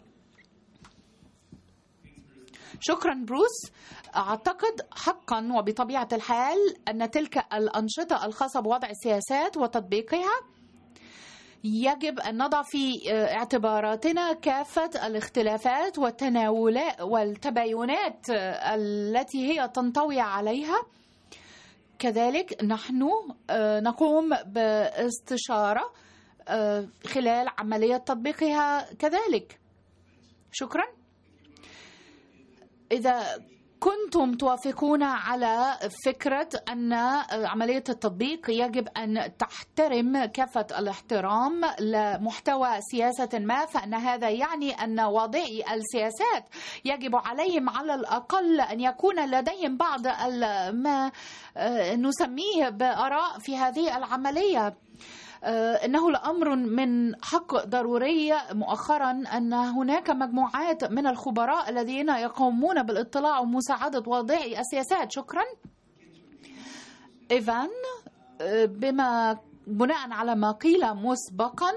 شكرا بروس. أعتقد حقا وبطبيعة الحال أن تلك الأنشطة الخاصة بوضع السياسات وتطبيقها يجب أن نضع في اعتباراتنا كافة الاختلافات والتناولات والتباينات التي هي تنطوي عليها. كذلك نحن نقوم باستشارة خلال عملية تطبيقها كذلك. شكرا. إذا كنتم توافقون على فكرة أن عملية التطبيق يجب أن تحترم كافة الاحترام لمحتوى سياسة ما، فإن هذا يعني أن واضعي السياسات يجب عليهم على الأقل أن يكون لديهم بعض ما نسميه بآراء في هذه العملية. إنه لأمر من حق ضروري مؤخرا أن هناك مجموعات من الخبراء الذين يقومون بالاطلاع ومساعدة واضعي السياسات. شكرا إيفان. بما بناء على ما قيل مسبقا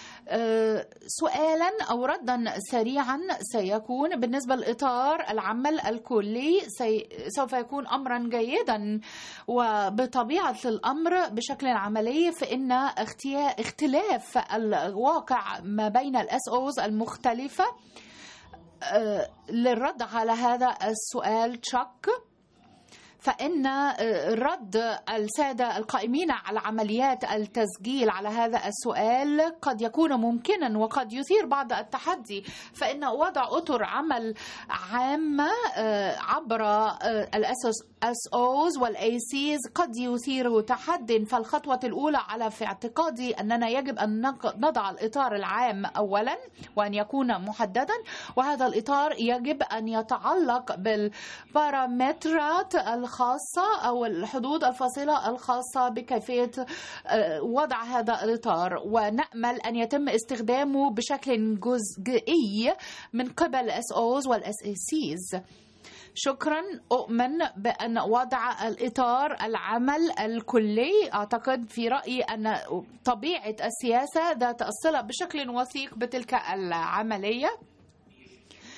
سؤالا أو ردا سريعا سيكون بالنسبة لإطار العمل الكلي سوف يكون أمرا جيدا، وبطبيعة الأمر بشكل عملي فإن اختلاف الواقع ما بين الأس أوز المختلفة للرد على هذا السؤال تشاك، فإن رد السادة القائمين على عمليات التسجيل على هذا السؤال قد يكون ممكنا وقد يثير بعض التحدي، فإن وضع أطر عمل عامة عبر الأس أوز والأي سيز قد يثير تحد. فالخطوة الأولى على في اعتقادي أننا يجب أن نضع الإطار العام أولا وأن يكون محددا، وهذا الإطار يجب أن يتعلق بالبارامترات الخاصة أو الحدود الفاصلة الخاصة بكيفية وضع هذا الإطار، ونأمل أن يتم استخدامه بشكل جزئي من قبل الأس أوز والأس إي سيز. شكرا. أؤمن بأن وضع الإطار العمل الكلي أعتقد في رأيي أن طبيعة السياسة ذات الصلة بشكل وثيق بتلك العملية.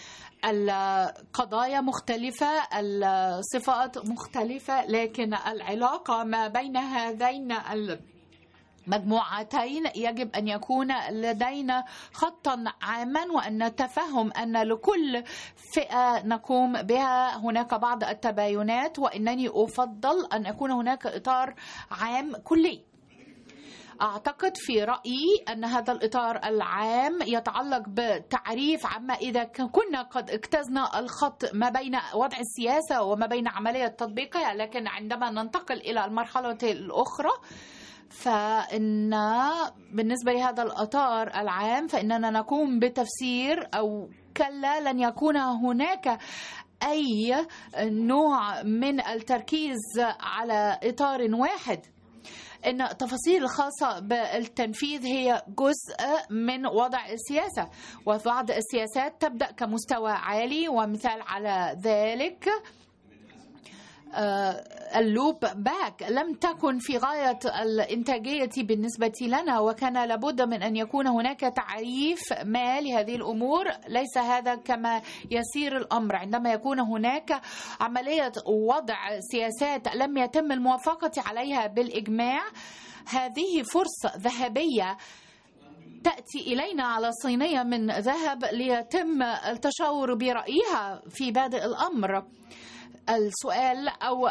القضايا مختلفة، الصفات مختلفة، لكن العلاقة ما بين هذين المجموعتين يجب أن يكون لدينا خطا عاما، وأن نتفهم أن لكل فئة نقوم بها هناك بعض التباينات، وإنني أفضل أن يكون هناك إطار عام كلي. أعتقد في رأيي أن هذا الإطار العام يتعلق بتعريف عما إذا كنا قد اجتزنا الخط ما بين وضع السياسة وما بين عملية تطبيقها، لكن عندما ننتقل إلى المرحلة الأخرى فإن بالنسبة لهذا الإطار العام فإننا نقوم بتفسير أو كلا لن يكون هناك أي نوع من التركيز على إطار واحد. إن التفاصيل الخاصة بالتنفيذ هي جزء من وضع السياسة، وبعض السياسات تبدأ كمستوى عالي، ومثال على ذلك اللوب باك لم تكن في غاية الإنتاجية بالنسبة لنا، وكان لابد من أن يكون هناك تعريف ما لهذه الأمور. ليس هذا كما يسير الأمر عندما يكون هناك عملية وضع سياسات لم يتم الموافقة عليها بالإجماع. هذه فرصة ذهبية تأتي إلينا على صينية من ذهب ليتم التشاور برأيها في بادئ الأمر. السؤال أو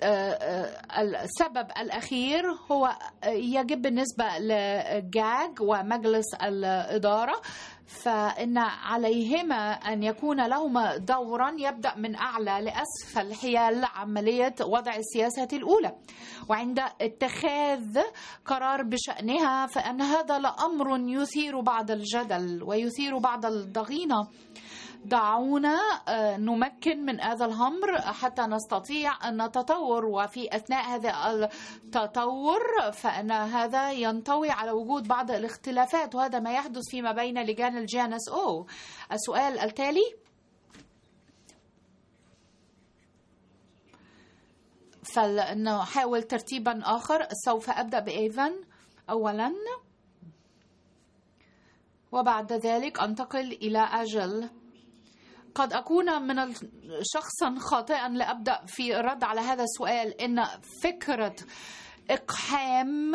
السبب الأخير هو يجب بالنسبة لجاج ومجلس الإدارة، فإن عليهما أن يكون لهما دورا يبدأ من أعلى لأسفل حيال عملية وضع السياسة الأولى، وعند اتخاذ قرار بشأنها فإن هذا لأمر يثير بعض الجدل ويثير بعض الضغينة. دعونا نمكن من هذا الأمر حتى نستطيع أن نتطور، وفي أثناء هذا التطور فإن هذا ينطوي على وجود بعض الاختلافات، وهذا ما يحدث فيما بين لجان الجي إن إس أو. السؤال التالي: فلنحاول ترتيبا آخر. سوف أبدأ بإيفان أولا، وبعد ذلك أنتقل إلى أجل. قد أكون من شخصا خاطئا لأبدأ في الرد على هذا السؤال. إن فكرة إقحام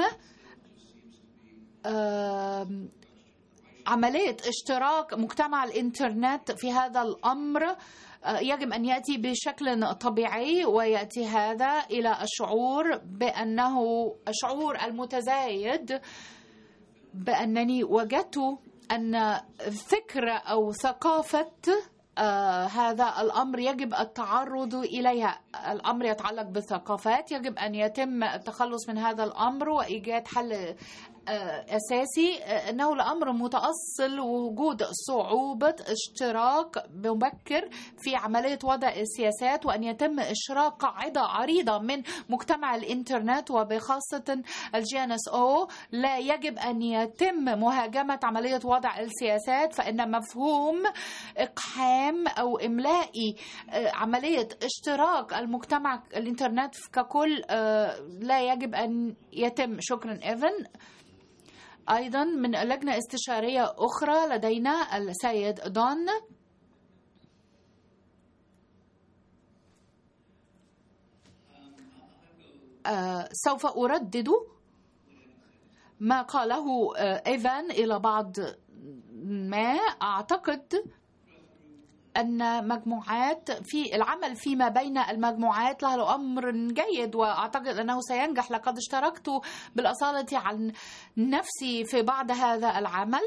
عملية اشتراك مجتمع الإنترنت في هذا الأمر يجب أن يأتي بشكل طبيعي، ويأتي هذا إلى الشعور بأنه الشعور المتزايد بأنني وجدت أن فكرة أو ثقافة آه هذا الأمر يجب التعرض إليها. الأمر يتعلق بالثقافات، يجب أن يتم التخلص من هذا الأمر وإيجاد حل أساسي. أنه الأمر متأصل وجود صعوبة اشتراك مبكر في عملية وضع السياسات، وأن يتم إشراك قاعدة عريضة من مجتمع الإنترنت وبخاصة الجي إن إس أو. لا يجب أن يتم مهاجمة عملية وضع السياسات، فإن مفهوم إقحام أو إملائي عملية اشتراك المجتمع الإنترنت ككل لا يجب أن يتم. شكرا إيفن. أيضا من لجنة استشارية أخرى لدينا السيد دون. آه سوف أردد ما قاله آه إيفان إلى بعض ما. أعتقد أن مجموعات في العمل فيما بين المجموعات له أمر جيد، وأعتقد أنه سينجح. لقد اشتركت بالأصالة عن نفسي في بعض هذا العمل.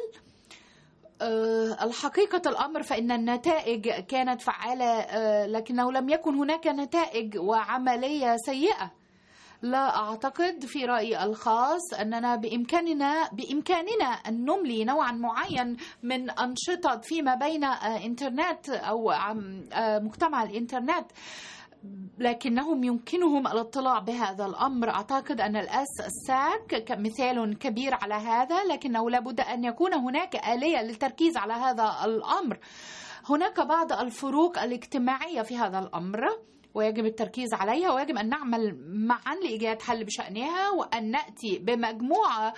الحقيقة الأمر فإن النتائج كانت فعالة، لكنه لم يكن هناك نتائج وعملية سيئة. لا أعتقد في رأيي الخاص أننا بإمكاننا بإمكاننا أن نملي نوعا معين من أنشطة فيما بين إنترنت أو مجتمع الإنترنت، لكنهم يمكنهم الاطلاع بهذا الأمر. أعتقد أن الأس ساك كمثال كبير على هذا، لكنه لابد أن يكون هناك آلية للتركيز على هذا الأمر. هناك بعض الفروق الاجتماعية في هذا الأمر ويجب التركيز عليها، ويجب أن نعمل معا لإيجاد حل بشأنها، وأن نأتي بمجموعة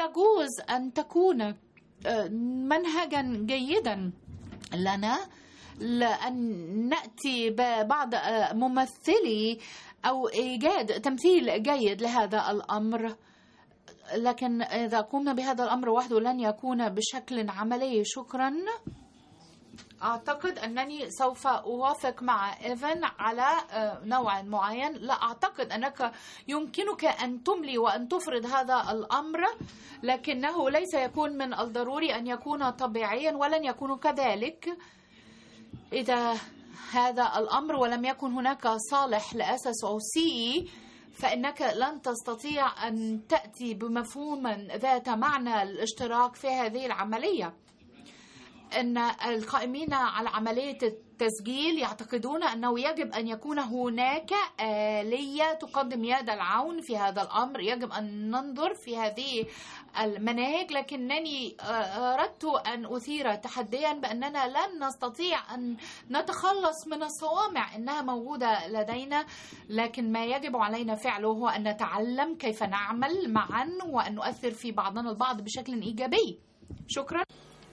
يجوز أن تكون منهجا جيدا لنا لأن نأتي ببعض ممثلي أو إيجاد تمثيل جيد لهذا الأمر، لكن إذا قمنا بهذا الأمر وحده لن يكون بشكل عملي. شكرا. أعتقد أنني سوف أوافق مع إيفن على نوع معين. لا أعتقد أنك يمكنك أن تملي وأن تفرض هذا الأمر، لكنه ليس يكون من الضروري أن يكون طبيعيا، ولن يكون كذلك إذا هذا الأمر ولم يكن هناك صالح لأساس أو سي، فإنك لن تستطيع أن تأتي بمفهوم ذات معنى الاشتراك في هذه العملية. أن القائمين على عملية التسجيل يعتقدون أنه يجب أن يكون هناك آلية تقدم يد العون في هذا الأمر. يجب أن ننظر في هذه المناهج، لكنني أردت أن أثير تحديا بأننا لن نستطيع أن نتخلص من الصوامع، إنها موجودة لدينا، لكن ما يجب علينا فعله هو أن نتعلم كيف نعمل معا وأن نؤثر في بعضنا البعض بشكل إيجابي. شكرا.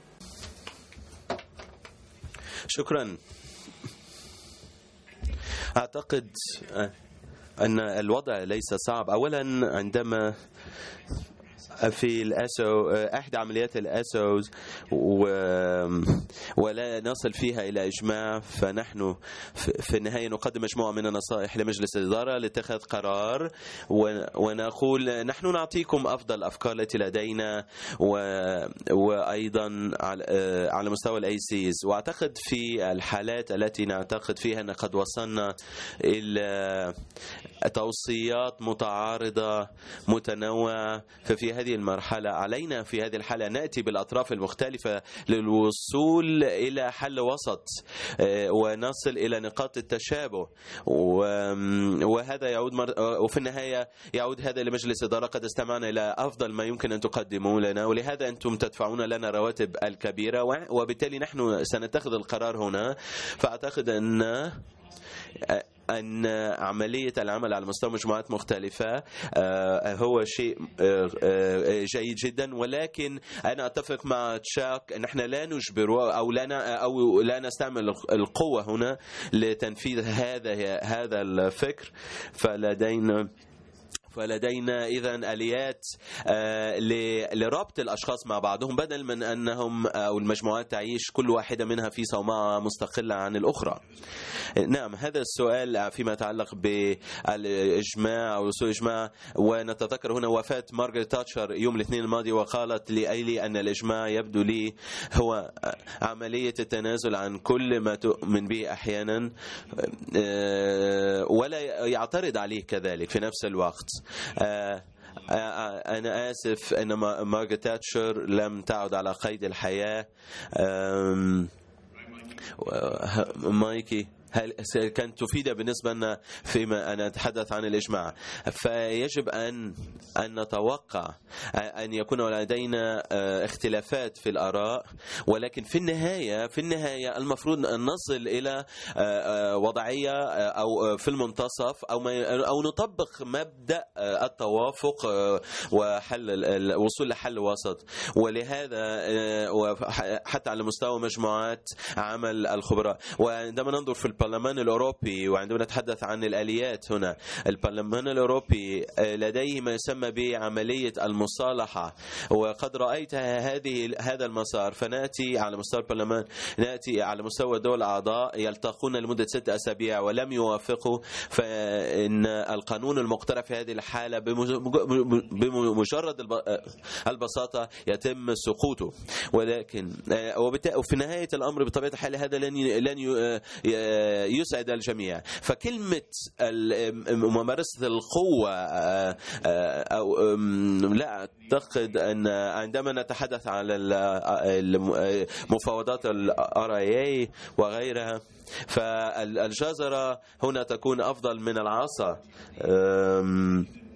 شكرا. أعتقد أن الوضع ليس صعب. أولا عندما في الأسو أحد عمليات الأسو و... ولا نصل فيها إلى إجماع، فنحن في النهاية نقدم مجموعة من النصائح لمجلس الإدارة لاتخاذ قرار، و... ونقول نحن نعطيكم أفضل الأفكار التي لدينا، و... وأيضا على... على مستوى الأيسيز. وأعتقد في الحالات التي نعتقد فيها أن قد وصلنا إلى توصيات متعارضة متنوعة، ففي هذه المرحلة علينا في هذه الحالة نأتي بالأطراف المختلفة للوصول إلى حل وسط ونصل إلى نقاط التشابه، وهذا يعود مر... وفي النهاية يعود هذا لمجلس إدارة قد استمعنا إلى أفضل ما يمكن أن تقدموا لنا، ولهذا أنتم تدفعون لنا رواتب الكبيرة، وبالتالي نحن سنتخذ القرار هنا. فأعتقد أن أن عملية العمل على مستوى مجموعات مختلفة هو شيء جيد جدا، ولكن أنا أتفق مع تشاك أن احنا لا نجبر أو لا أو لا نستعمل القوة هنا لتنفيذ هذا هذا الفكر. فلدينا فلدينا إذن آليات لربط الأشخاص مع بعضهم بدل من أنهم أو المجموعات تعيش كل واحدة منها في صومعة مستقلة عن الأخرى. نعم، هذا السؤال فيما يتعلق بالإجماع أو وصول الإجماع، ونتذكر هنا وفاة مارغريت تاتشر يوم الاثنين الماضي، وقالت لأيلي أن الإجماع يبدو لي هو عملية التنازل عن كل ما تؤمن به أحيانا ولا يعترض عليه كذلك في نفس الوقت. أنا آسف أن مارغريت تاتشر لم تعد على قيد الحياة. مايكي، هل كانت تفيد بالنسبة لنا فيما أنا أتحدث عن الإجماع؟ فيجب أن أن نتوقع أن يكون لدينا اختلافات في الآراء، ولكن في النهاية في النهاية المفروض أن نصل إلى وضعية أو في المنتصف أو أو نطبق مبدأ التوافق وحل الوصول لحل وسط. ولهذا حتى على مستوى مجموعات عمل الخبراء، وعندما ننظر في البرلمان الأوروبي وعندما نتحدث عن الآليات هنا، البرلمان الأوروبي لديه ما يسمى بعملية المصالحة، وقد رأيت هذه هذا المسار. فنأتي على مستوى البرلمان، نأتي على مستوى الدول الأعضاء يلتقون لمدة ستة أسابيع ولم يوافقوا، فإن القانون المقترح في هذه الحالة بمجرد البساطة يتم سقوطه. ولكن وفي نهاية الأمر بطبيعة الحال هذا لن لن يسعد الجميع. فكلمة ممارسة القوة أو لا أعتقد أن عندما نتحدث على المفاوضات الآر آي إيه وغيرها، فالجزرة هنا تكون أفضل من العصا.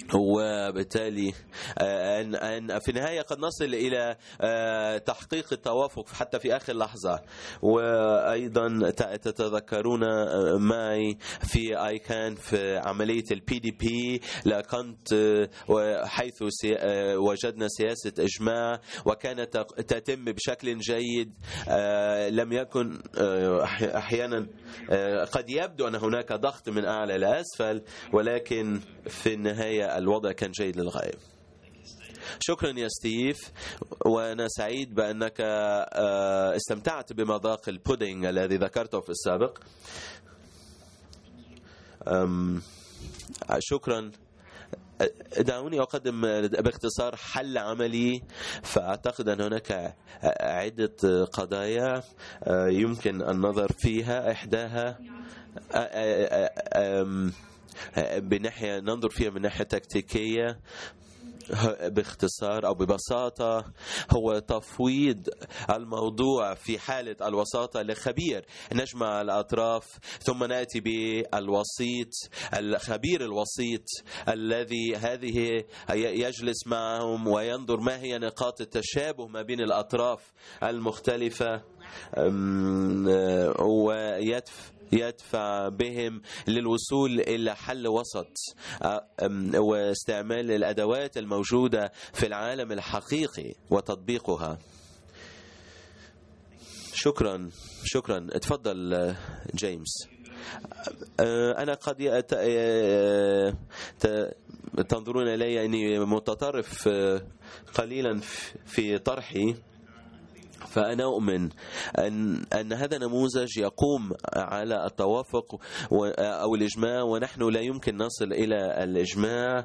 وبالتالي أن أن في النهاية قد نصل إلى تحقيق التوافق حتى في آخر لحظة. وأيضا تتذكرون معي في آيكان في عملية البي دي بي لكنت حيث وجدنا سياسة إجماع وكانت تتم بشكل جيد. لم يكن أحيانا قد يبدو أن هناك ضغط من أعلى لأسفل، ولكن في النهاية الوضع كان جيد للغاية. شكرا يا ستيف، وأنا سعيد بأنك استمتعت بمذاق البودينج الذي ذكرته في السابق. شكرا. دعوني أقدم باختصار حل عملي. فأعتقد أن هناك عدة قضايا يمكن النظر فيها. إحداها بناحية ننظر فيها من ناحية تكتيكية باختصار أو ببساطة، هو تفويض الموضوع في حالة الوساطة لخبير. نجمع الأطراف ثم نأتي بالوسيط، الخبير الوسيط الذي هذه يجلس معهم وينظر ما هي نقاط التشابه ما بين الأطراف المختلفة ويدفع يدفع بهم للوصول إلى حل وسط واستعمال الأدوات الموجودة في العالم الحقيقي وتطبيقها. شكرا شكرا. اتفضل جيمس. أنا قد تنظرون إلي أني متطرف قليلا في طرحي، فأنا أؤمن أن أن هذا نموذج يقوم على التوافق أو الإجماع، ونحن لا يمكن نصل إلى الإجماع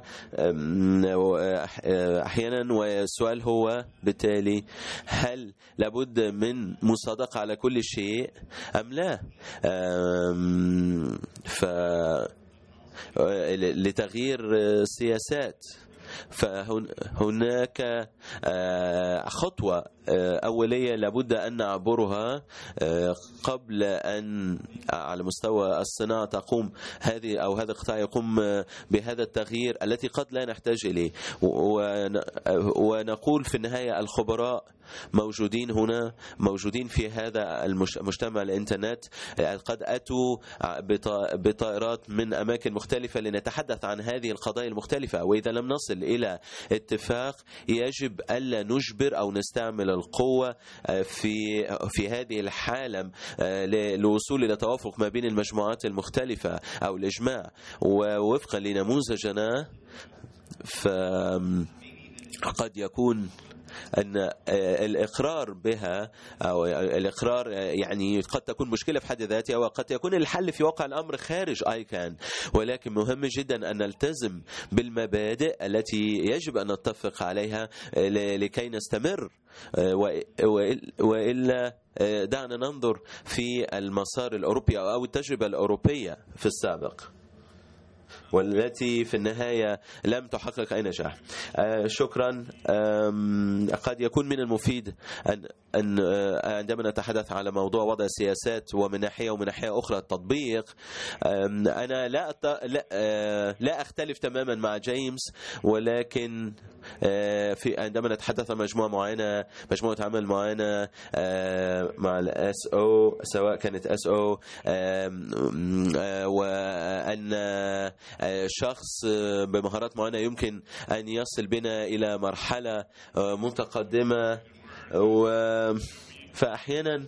أحيانا. والسؤال هو بالتالي هل لابد من مصادقة على كل شيء أم لا؟ ف لتغيير سياسات فهناك خطوة أولية لابد أن نعبرها قبل أن على مستوى الصناعة تقوم هذه أو هذا القطاع يقوم بهذا التغيير التي قد لا نحتاج إليه. ونقول في النهاية الخبراء موجودين هنا، موجودين في هذا المجتمع الإنترنت، قد أتوا بطائرات من أماكن مختلفة لنتحدث عن هذه القضايا المختلفة. وإذا لم نصل إلى اتفاق يجب ألا نجبر أو نستعمل القوة في في هذه الحالة للوصول إلى توافق ما بين المجموعات المختلفة أو الإجماع. ووفقا لنموذجنا فقد يكون أن الإقرار بها أو الإقرار يعني قد تكون مشكلة في حد ذاتها، وقد يكون الحل في واقع الأمر خارج آيكان، ولكن مهم جدا أن نلتزم بالمبادئ التي يجب أن نتفق عليها لكي نستمر. وإلا دعنا ننظر في المسار الأوروبي أو التجربة الأوروبية في السابق والتي في النهاية لم تحقق أي نجاح. شكرا. قد يكون من المفيد أن أن عندما نتحدث على موضوع وضع السياسات ومن ناحية ومن ناحية أخرى التطبيق، أنا لا لا أختلف تماما مع جيمس، ولكن في عندما نتحدث عن مجموعة معينة مجموعة عمل معينة مع الاس او سواء كانت اس او وأن شخص بمهارات معينة يمكن أن يصل بنا إلى مرحلة متقدمة، فأحيانا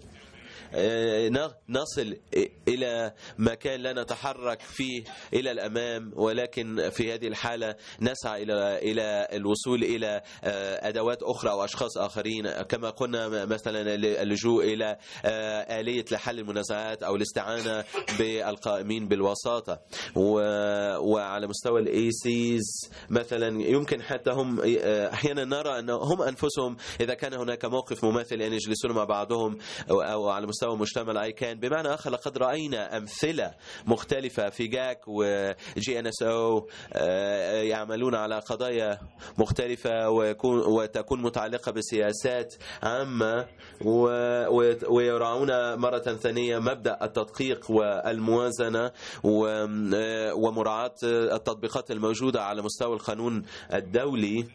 نصل إلى مكان لا نتحرك فيه إلى الأمام، ولكن في هذه الحالة نسعى إلى إلى الوصول إلى أدوات أخرى أو أشخاص آخرين، كما قلنا مثلا اللجوء إلى آلية لحل المنازعات أو الاستعانة بالقائمين بالوساطة. وعلى مستوى الإي سيز مثلا يمكن حتى هم أحيانا نرى أن هم أنفسهم إذا كان هناك موقف مماثل أن يجلسون مع بعضهم، أو على مستوى مستوى مجتمع الآيكان. بمعنى آخر لقد رأينا أمثلة مختلفة في جاك وجي إن إس أو يعملون على قضايا مختلفة وتكون متعلقة بسياسات عامة ويراعون مرة ثانية مبدأ التدقيق والموازنة ومراعاة التطبيقات الموجودة على مستوى القانون الدولي،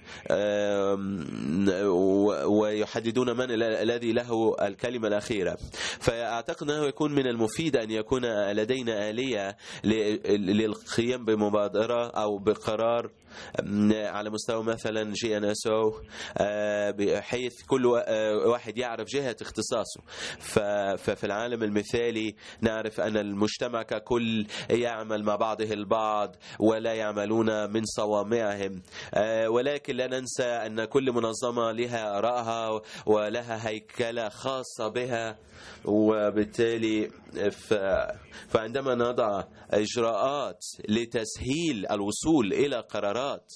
ويحددون من الذي له الكلمة الأخيرة. فأعتقد أنه يكون من المفيد أن يكون لدينا آلية للقيام بمبادرة أو بقرار على مستوى مثلا جي إن إس أو، بحيث كل واحد يعرف جهة اختصاصه. ففي العالم المثالي نعرف أن المجتمع ككل يعمل مع بعضه البعض ولا يعملون من صوامعهم، ولكن لا ننسى أن كل منظمة لها آرائها ولها هيكلة خاصة بها، وبالتالي فعندما نضع إجراءات لتسهيل الوصول إلى قرارات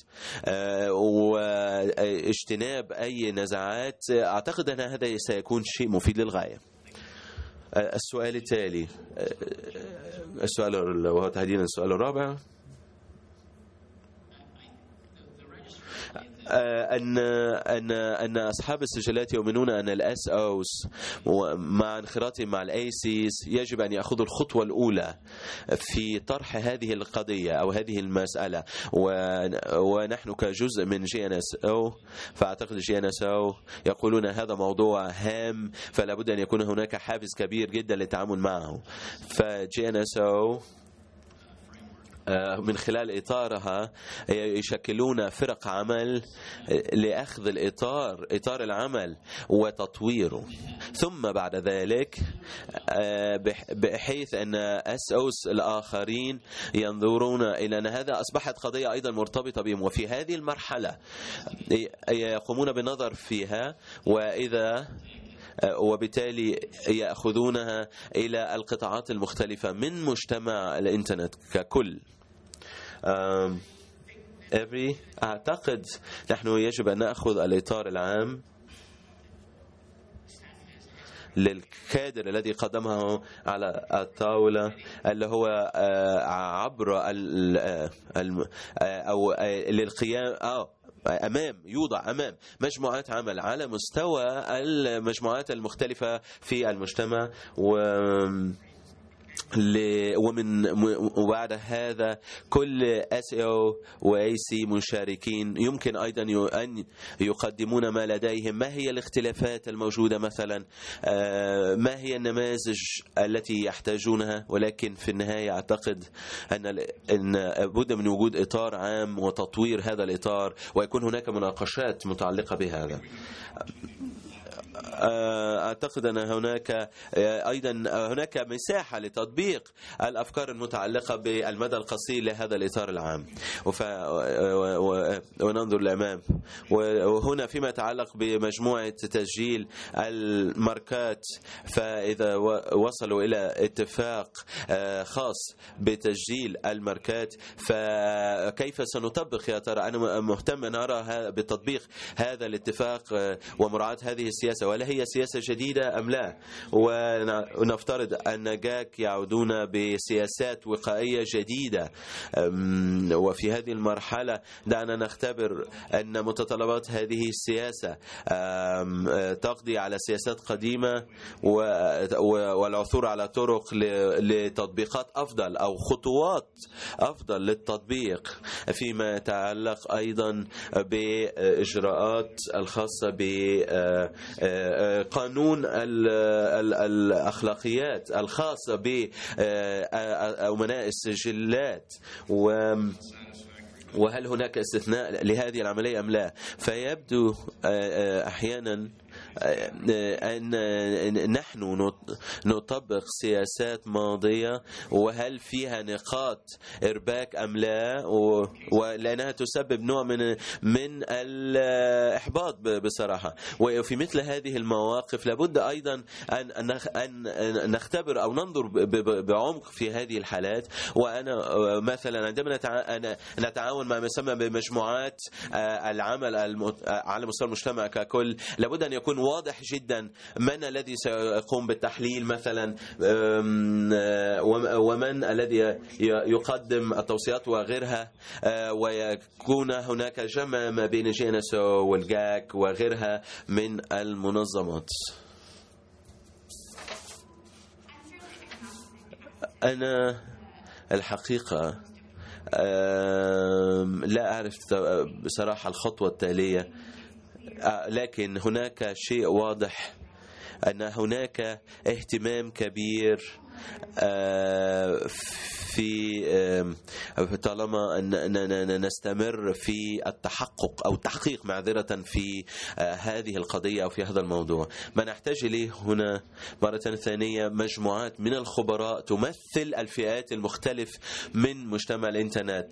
واجتناب أي نزاعات، أعتقد أن هذا سيكون شيء مفيد للغاية. السؤال التالي، السؤال وهو تحديدا السؤال الرابع، أن أن أن أصحاب السجلات يؤمنون أن الأس أوس مع انخراطهم مع الأيسيس يجب أن يأخذوا الخطوة الأولى في طرح هذه القضية أو هذه المسألة، ونحن كجزء من جي إن إس أو، فأعتقد جي إن إس أو يقولون هذا موضوع هام فلا بد أن يكون هناك حافز كبير جدا للتعامل معه. فجي إن إس أو من خلال إطارها يشكلون فرق عمل لأخذ الإطار إطار العمل وتطويره، ثم بعد ذلك بحيث أن أس أوس الآخرين ينظرون إلى أن هذا أصبحت قضية أيضا مرتبطة بهم، وفي هذه المرحلة يقومون بالنظر فيها، وإذا وبالتالي يأخذونها إلى القطاعات المختلفة من مجتمع الإنترنت ككل. every أعتقد نحن يجب أن نأخذ الإطار العام للكادر الذي قدمه على الطاولة، اللي هو عبر أو للقيام أو أمام يوضع أمام مجموعات عمل على مستوى المجموعات المختلفة في المجتمع، و ومن وبعد هذا كل اس او واي سي مشاركين يمكن ايضا ان يقدمون ما لديهم، ما هي الاختلافات الموجوده مثلا، ما هي النماذج التي يحتاجونها، ولكن في النهايه اعتقد ان ان بد من وجود اطار عام وتطوير هذا الاطار، ويكون هناك مناقشات متعلقه بهذا. أعتقد أن هناك أيضا هناك مساحة لتطبيق الأفكار المتعلقة بالمدى القصير لهذا الإطار العام، وننظر للأمام. وهنا فيما يتعلق بمجموعة تسجيل الماركات، فإذا وصلوا إلى اتفاق خاص بتسجيل الماركات فكيف سنطبق يا ترى؟ أنا مهتم أن أرى بتطبيق هذا الاتفاق ومراعاة هذه السياسة، ولا هي سياسة جديدة أم لا؟ ونفترض أن جاك يعودون بسياسات وقائية جديدة، وفي هذه المرحلة دعنا نختبر أن متطلبات هذه السياسة تقضي على سياسات قديمة والعثور على طرق لتطبيقات أفضل أو خطوات أفضل للتطبيق، فيما يتعلق أيضا بإجراءات الخاصة ب قانون الأخلاقيات الخاصة بأمناء السجلات، وهل هناك استثناء لهذه العملية أم لا؟ فيبدو أحيانا أن نحن نطبق سياسات ماضية وهل فيها نقاط إرباك أم لا، ولأنها تسبب نوع من من الإحباط بصراحة. وفي مثل هذه المواقف لابد أيضا أن أن نختبر أو ننظر بعمق في هذه الحالات. وأنا مثلا عندما نتعاون مع ما يسمى بمجموعات العمل على مستوى المجتمع ككل، لابد أن يكون واضح جدا من الذي سيقوم بالتحليل مثلا، ومن الذي يقدم التوصيات وغيرها، ويكون هناك جمع ما بين جي إن إس أو والجاك وغيرها من المنظمات. أنا الحقيقة لا أعرف بصراحة الخطوة التالية، لكن هناك شيء واضح أن هناك اهتمام كبير في طالما أننا نستمر في التحقق أو التحقيق معذرة في هذه القضية أو في هذا الموضوع. ما نحتاج إليه هنا مرة ثانية مجموعات من الخبراء تمثل الفئات المختلف من مجتمع الإنترنت.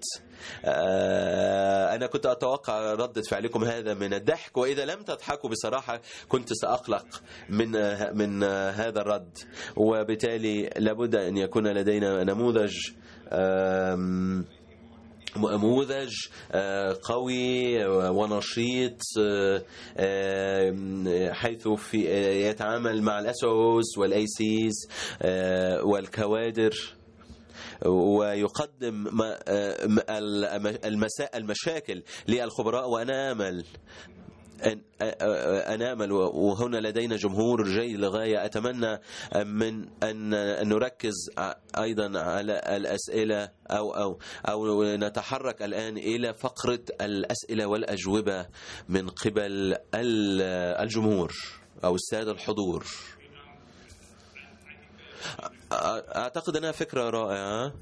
أنا كنت أتوقع ردة فعلكم هذا من الضحك، وإذا لم تضحكوا بصراحة كنت سأقلق من من هذا الرد، وبالتالي لابد أن يكون لدينا نموذج نموذج قوي ونشيط حيث في يتعامل مع الأس أوز والأيسيز والكوادر ويقدم المشاكل للخبراء. وأنا آمل أنا أمل وهنا لدينا جمهور جيد للغاية. أتمنى من أن نركز أيضا على الأسئلة أو أو أو نتحرك الآن إلى فقرة الأسئلة والأجوبة من قبل الجمهور أو السادة الحضور. أعتقد أنها فكرة رائعة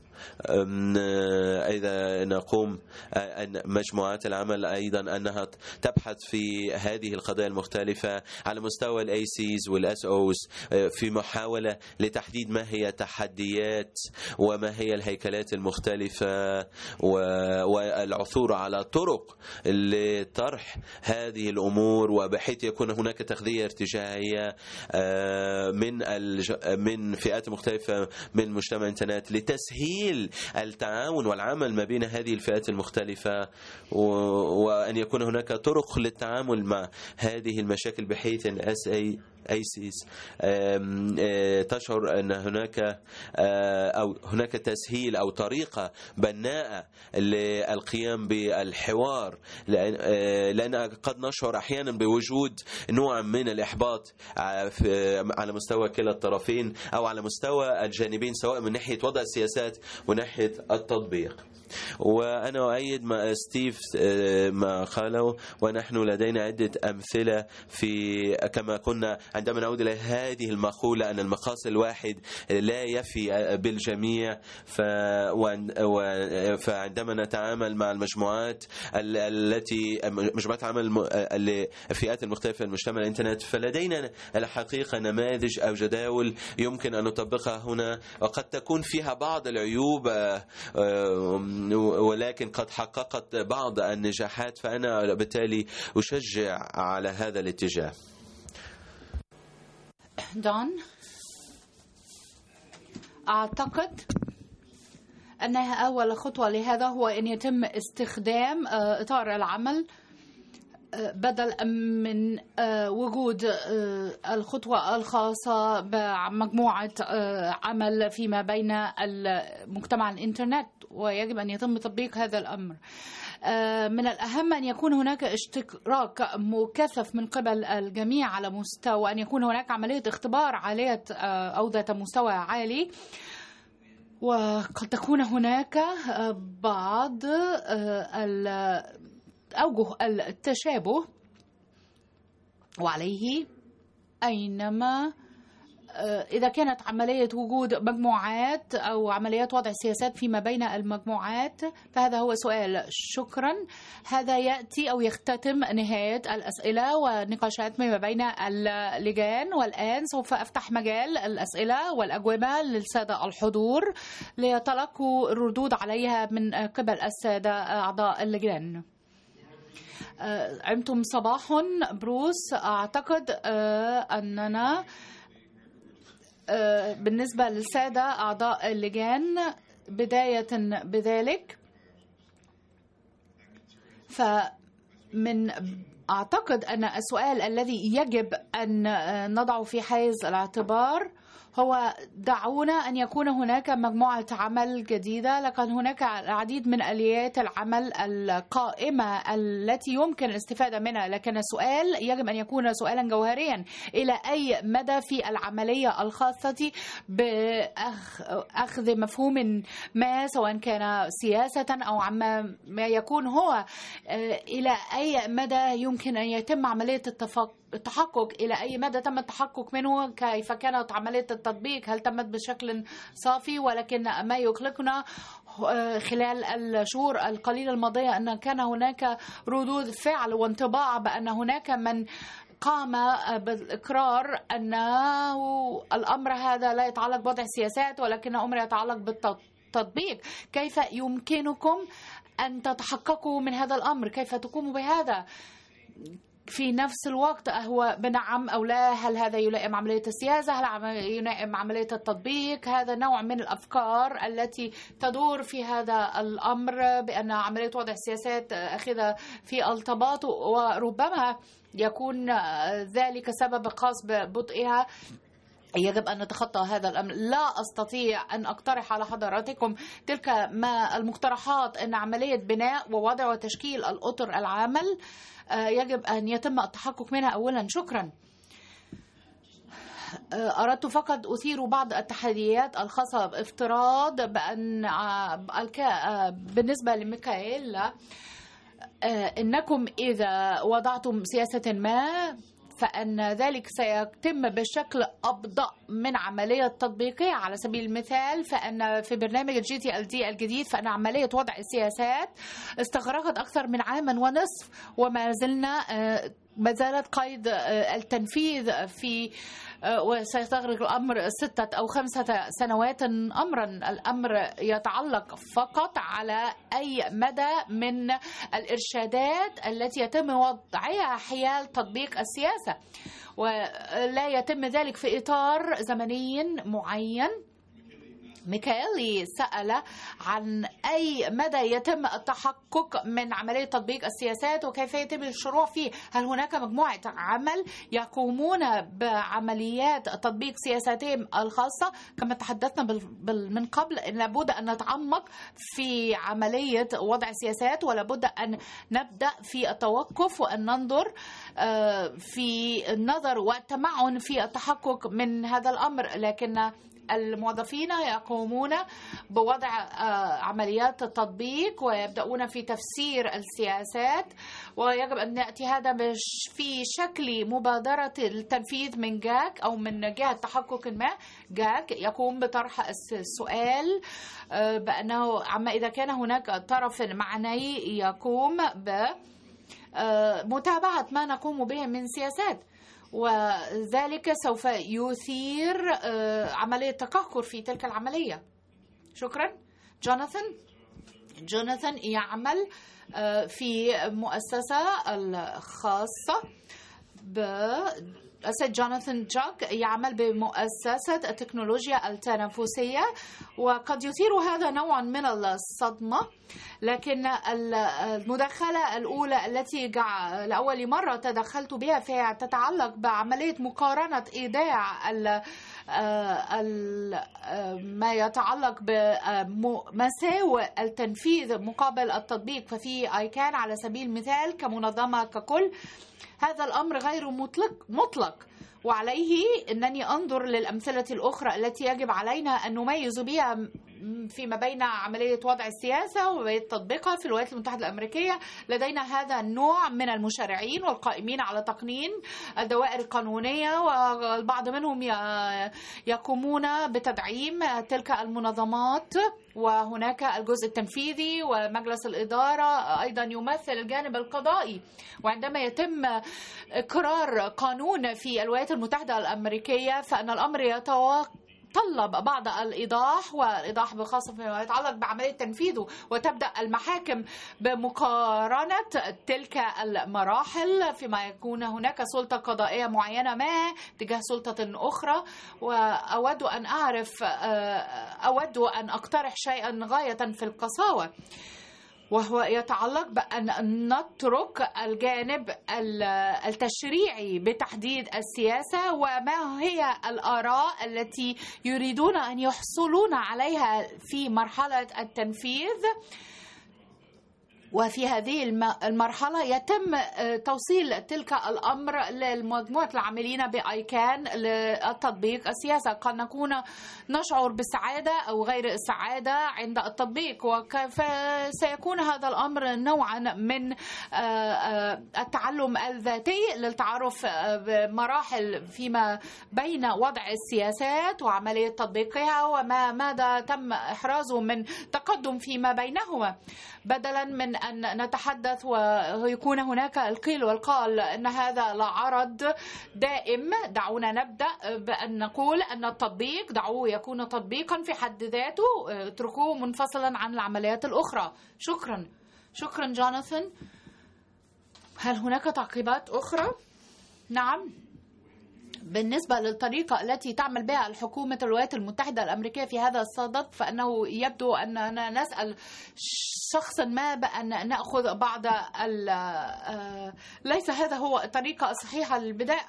إذا نقوم مجموعات العمل أيضا أنها تبحث في هذه القضايا المختلفة على مستوى الأي سيز والأس أوز في محاولة لتحديد ما هي تحديات وما هي الهيكلات المختلفة والعثور على طرق لطرح هذه الأمور، وبحيث يكون هناك تغذية ارتجاعية من من فئات مختلفة من مجتمع الإنترنت لتسهيل التعاون والعمل ما بين هذه الفئات المختلفة، وأن يكون هناك طرق للتعامل مع هذه المشاكل بحيث أن اس اي ايسيس تشعر أن هناك أو هناك تسهيل أو طريقة بناءة للقيام بالحوار، لأن قد نشعر أحيانا بوجود نوع من الإحباط على مستوى كلا الطرفين أو على مستوى الجانبين، سواء من ناحية وضع السياسات وناحية التطبيق. وأنا أؤيد ما ستيف ما قاله، ونحن لدينا عدة أمثلة في كما كنا عندما نعود إلى هذه المقولة أن المقاس الواحد لا يفي بالجميع. فعندما نتعامل مع المجموعات التي مجموعات عمل الفئات المختلفة من مجتمع الإنترنت، فلدينا الحقيقة نماذج أو جداول يمكن أن نطبقها هنا، وقد تكون فيها بعض العيوب ولكن قد حققت بعض النجاحات، فأنا بالتالي أشجع على هذا الاتجاه. دون، أعتقد أنها أول خطوة لهذا هو أن يتم استخدام إطار العمل بدل من وجود الخطوة الخاصة بمجموعة عمل فيما بين المجتمع الإنترنت، ويجب أن يتم تطبيق هذا الأمر. من الأهم أن يكون هناك اشتراك مكثف من قبل الجميع على مستوى أن يكون هناك عملية اختبار عالية أو ذات مستوى عالي، وقد تكون هناك بعض أوجه التشابه، وعليه أينما إذا كانت عملية وجود مجموعات أو عمليات وضع سياسات فيما بين المجموعات، فهذا هو سؤال. شكرا. هذا يأتي أو يختتم نهاية الأسئلة والنقاشات ما بين اللجان، والآن سوف أفتح مجال الأسئلة والأجوبة للسادة الحضور ليتلقوا الردود عليها من قبل السادة أعضاء اللجان. عمتم صباح بروس. أعتقد أننا بالنسبة للسادة أعضاء اللجان بداية بذلك، فمن أعتقد أن السؤال الذي يجب أن نضعه في حيز الاعتبار هو دعونا أن يكون هناك مجموعة عمل جديدة، لكن هناك العديد من آليات العمل القائمة التي يمكن الاستفادة منها، لكن السؤال يجب أن يكون سؤالا جوهريا: إلى أي مدى في العملية الخاصة بأخذ مفهوم ما، سواء كان سياسة أو عما ما يكون هو، إلى أي مدى يمكن أن يتم عملية التفاق التحقق، إلى أي مدى تم التحقق منه، كيف كانت عملية التطبيق، هل تمت بشكل صافي. ولكن ما يقلقنا خلال الشهور القليلة الماضية أن كان هناك ردود فعل وانطباع بأن هناك من قام بالإقرار أنه الأمر هذا لا يتعلق بوضع السياسات ولكن أمر يتعلق بالتطبيق. كيف يمكنكم أن تتحققوا من هذا الأمر؟ كيف تقوموا بهذا؟ في نفس الوقت هو بنعم أو لا، هل هذا يلائم عملية السياسة، هل يلائم عملية التطبيق؟ هذا نوع من الأفكار التي تدور في هذا الأمر، بأن عملية وضع السياسات أخذ في التباطؤ، وربما يكون ذلك سبب خاص ببطئها. يجب أن نتخطى هذا الأمر. لا أستطيع أن أقترح على حضراتكم تلك ما المقترحات، أن عملية بناء ووضع وتشكيل الأطر العمل يجب أن يتم التحقق منها أولا. شكرا. أردت فقط أثير بعض التحديات الخاصة بافتراض بأن بالنسبة لميكائيل إنكم إذا وضعتم سياسة ما فأن ذلك سيتم بشكل أبطأ من عملية تطبيقية. على سبيل المثال، فأن في برنامج الجي تي ال دي الجديد فأن عملية وضع السياسات استغرقت أكثر من عام ونصف، وما زلنا ما زالت قيد التنفيذ في وسيستغرق الأمر ستة أو خمسة سنوات أمرا. الأمر يتعلق فقط على أي مدى من الإرشادات التي يتم وضعها حيال تطبيق السياسة، ولا يتم ذلك في إطار زمني معين. ميكائيل سأل عن أي مدى يتم التحقق من عملية تطبيق السياسات وكيف يتم الشروع فيه. هل هناك مجموعة عمل يقومون بعمليات تطبيق سياساتهم الخاصة؟ كما تحدثنا من قبل، إن لابد أن نتعمق في عملية وضع السياسات، ولابد أن نبدأ في التوقف وأن ننظر في النظر والتمعن في التحقق من هذا الأمر. لكن الموظفين يقومون بوضع عمليات التطبيق ويبدأون في تفسير السياسات، ويجب أن يأتي هذا في شكل مبادرة التنفيذ من جاك أو من جهة تحقق ما. جاك يقوم بطرح السؤال بأنه عما إذا كان هناك طرف معني يقوم بمتابعة ما نقوم به من سياسات، وذلك سوف يثير عملية تقهقر في تلك العملية. شكرا. جوناثان. جوناثان يعمل في مؤسسة الخاصة ب السيد جوناثان جاك يعمل بمؤسسة التكنولوجيا التنافسية، وقد يثير هذا نوعا من الصدمة، لكن المداخلة الأولى التي لأول مرة تدخلت بها فيها تتعلق بعملية مقارنة إيداع ما يتعلق بمساوئ التنفيذ مقابل التطبيق. ففي آيكان على سبيل المثال كمنظمة ككل، هذا الأمر غير مطلق مطلق وعليه أنني أنظر للأمثلة الأخرى التي يجب علينا أن نميز بها فيما بين عملية وضع السياسة وبين تطبيقها. في الولايات المتحدة الأمريكية لدينا هذا النوع من المشرعين والقائمين على تقنين الدوائر القانونية، والبعض منهم يقومون بتدعيم تلك المنظمات، وهناك الجزء التنفيذي ومجلس الإدارة أيضا يمثل الجانب القضائي. وعندما يتم إقرار قانون في الولايات المتحدة الأمريكية فإن الأمر يتوقف طلب بعض الإيضاح والإيضاح بخاصة فيما يتعلق بعملية تنفيذه، وتبدأ المحاكم بمقارنة تلك المراحل فيما يكون هناك سلطة قضائية معينة ما تجاه سلطة أخرى. وأود أن أعرف أود أن أقترح شيئا غاية في القساوة. وهو يتعلق بأن نترك الجانب التشريعي بتحديد السياسة وما هي الآراء التي يريدون أن يحصلون عليها في مرحلة التنفيذ. وفي هذه المرحلة يتم توصيل تلك الأمر للمجموعة العاملين بأيكان للتطبيق السياسة. قد نكون نشعر بالسعادة أو غير السعادة عند التطبيق، وسيكون هذا الأمر نوعا من التعلم الذاتي للتعرف بمراحل فيما بين وضع السياسات وعملية تطبيقها وما ماذا تم إحرازه من تقدم فيما بينهما، بدلا من أن نتحدث ويكون هناك القيل والقال أن هذا لا عرض دائم. دعونا نبدأ بأن نقول أن التطبيق دعوه يكون تطبيقا في حد ذاته، اتركوه منفصلا عن العمليات الأخرى. شكرا شكرا جوناثان. هل هناك تعقيبات أخرى؟ نعم، بالنسبة للطريقة التي تعمل بها الحكومة الولايات المتحدة الأمريكية في هذا الصدد، فإنه يبدو أننا نسأل شخصا ما بأن نأخذ بعض ليس هذا هو الطريقة الصحيحة للبداية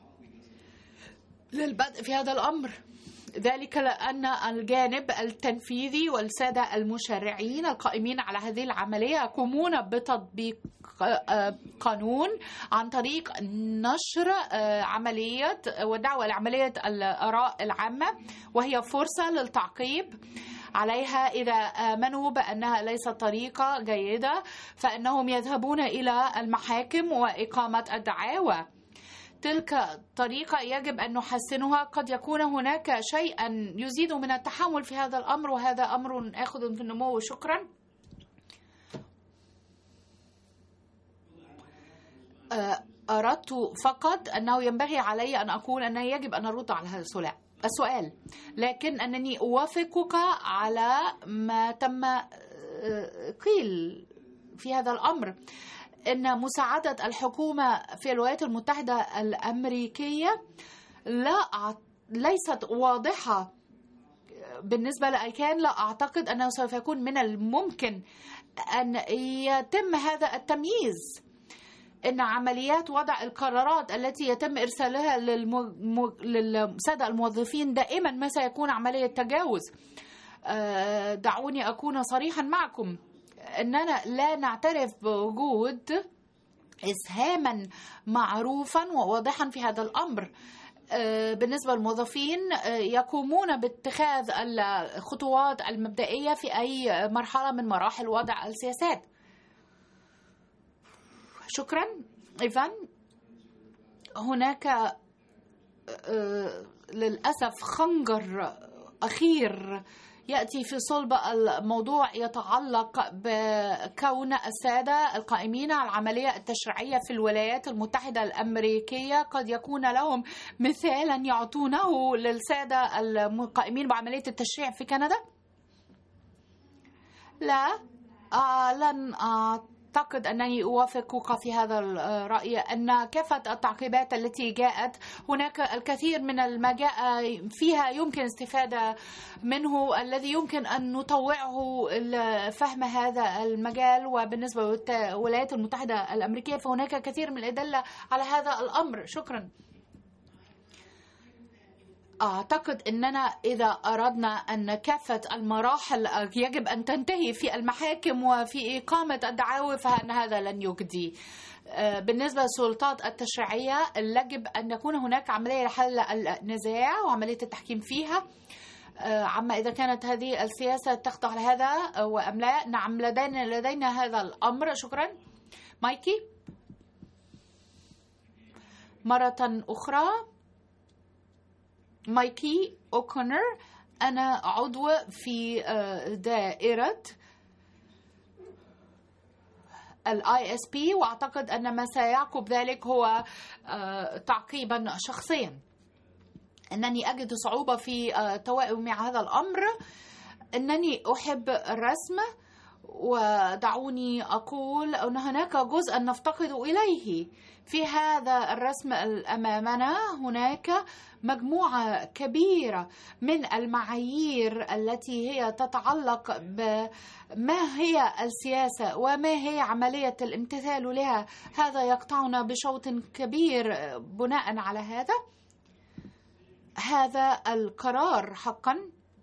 للبدء في هذا الأمر، ذلك لأن الجانب التنفيذي والسادة المشرعين القائمين على هذه العملية يقومون بتطبيق قانون عن طريق نشر عملية ودعوة لعملية الآراء العامة، وهي فرصة للتعقيب عليها. إذا آمنوا بأنها ليست طريقة جيدة فإنهم يذهبون إلى المحاكم وإقامة الدعاوى. تلك الطريقة يجب أن نحسنها. قد يكون هناك شيئا يزيد من التحمل في هذا الأمر، وهذا أمر آخذ في النمو. شكرا. أردت فقط أنه ينبغي علي أن أقول أنه يجب أن أرد على هذا السؤال، لكن أنني أوافقك على ما تم قيل في هذا الأمر، إن مساعدة الحكومة في الولايات المتحدة الأمريكية لا ليست واضحة بالنسبة لأيكان. لا أعتقد أنه سوف يكون من الممكن أن يتم هذا التمييز، إن عمليات وضع القرارات التي يتم إرسالها للسادة الموظفين دائما ما سيكون عملية تجاوز. دعوني أكون صريحا معكم، أننا لا نعترف بوجود إسهاما معروفا وواضحا في هذا الأمر. بالنسبة للموظفين يقومون باتخاذ الخطوات المبدئية في أي مرحلة من مراحل وضع السياسات. شكرا إيفان. هناك للأسف خنجر أخير يأتي في صلب الموضوع يتعلق بكون السادة القائمين على العملية التشريعية في الولايات المتحدة الأمريكية قد يكون لهم مثالا يعطونه للسادة القائمين بعملية التشريع في كندا. لا آه لن أعتقد أنني أوافقك في هذا الرأي، أن كافة التعقيبات التي جاءت هناك الكثير من المجال فيها يمكن استفادة منه الذي يمكن أن نطوعه لفهم هذا المجال. وبالنسبة للولايات المتحدة الأمريكية فهناك كثير من الأدلة على هذا الأمر. شكرا. أعتقد أننا إذا أردنا أن كافة المراحل يجب أن تنتهي في المحاكم وفي إقامة الدعاوى فإن هذا لن يجدي. بالنسبة للسلطات التشريعية يجب أن يكون هناك عملية لحل النزاع وعملية التحكيم فيها. عما إذا كانت هذه السياسة تخضع لهذا وأم لا، نعم لدينا لدينا هذا الأمر. شكرا. مايكي مرة أخرى. مايكي أوكونر، أنا عضو في دائرة ال آي إس بي، وأعتقد أن ما سيعقب ذلك هو تعقيبا شخصيا. أنني أجد صعوبة في توائم مع هذا الأمر. أنني أحب الرسم ودعوني أقول أن هناك جزءا نفتقد إليه في هذا الرسم أمامنا. هناك مجموعة كبيرة من المعايير التي هي تتعلق بما هي السياسة وما هي عملية الامتثال لها. هذا يقطعنا بشوط كبير. بناء على هذا هذا القرار حقا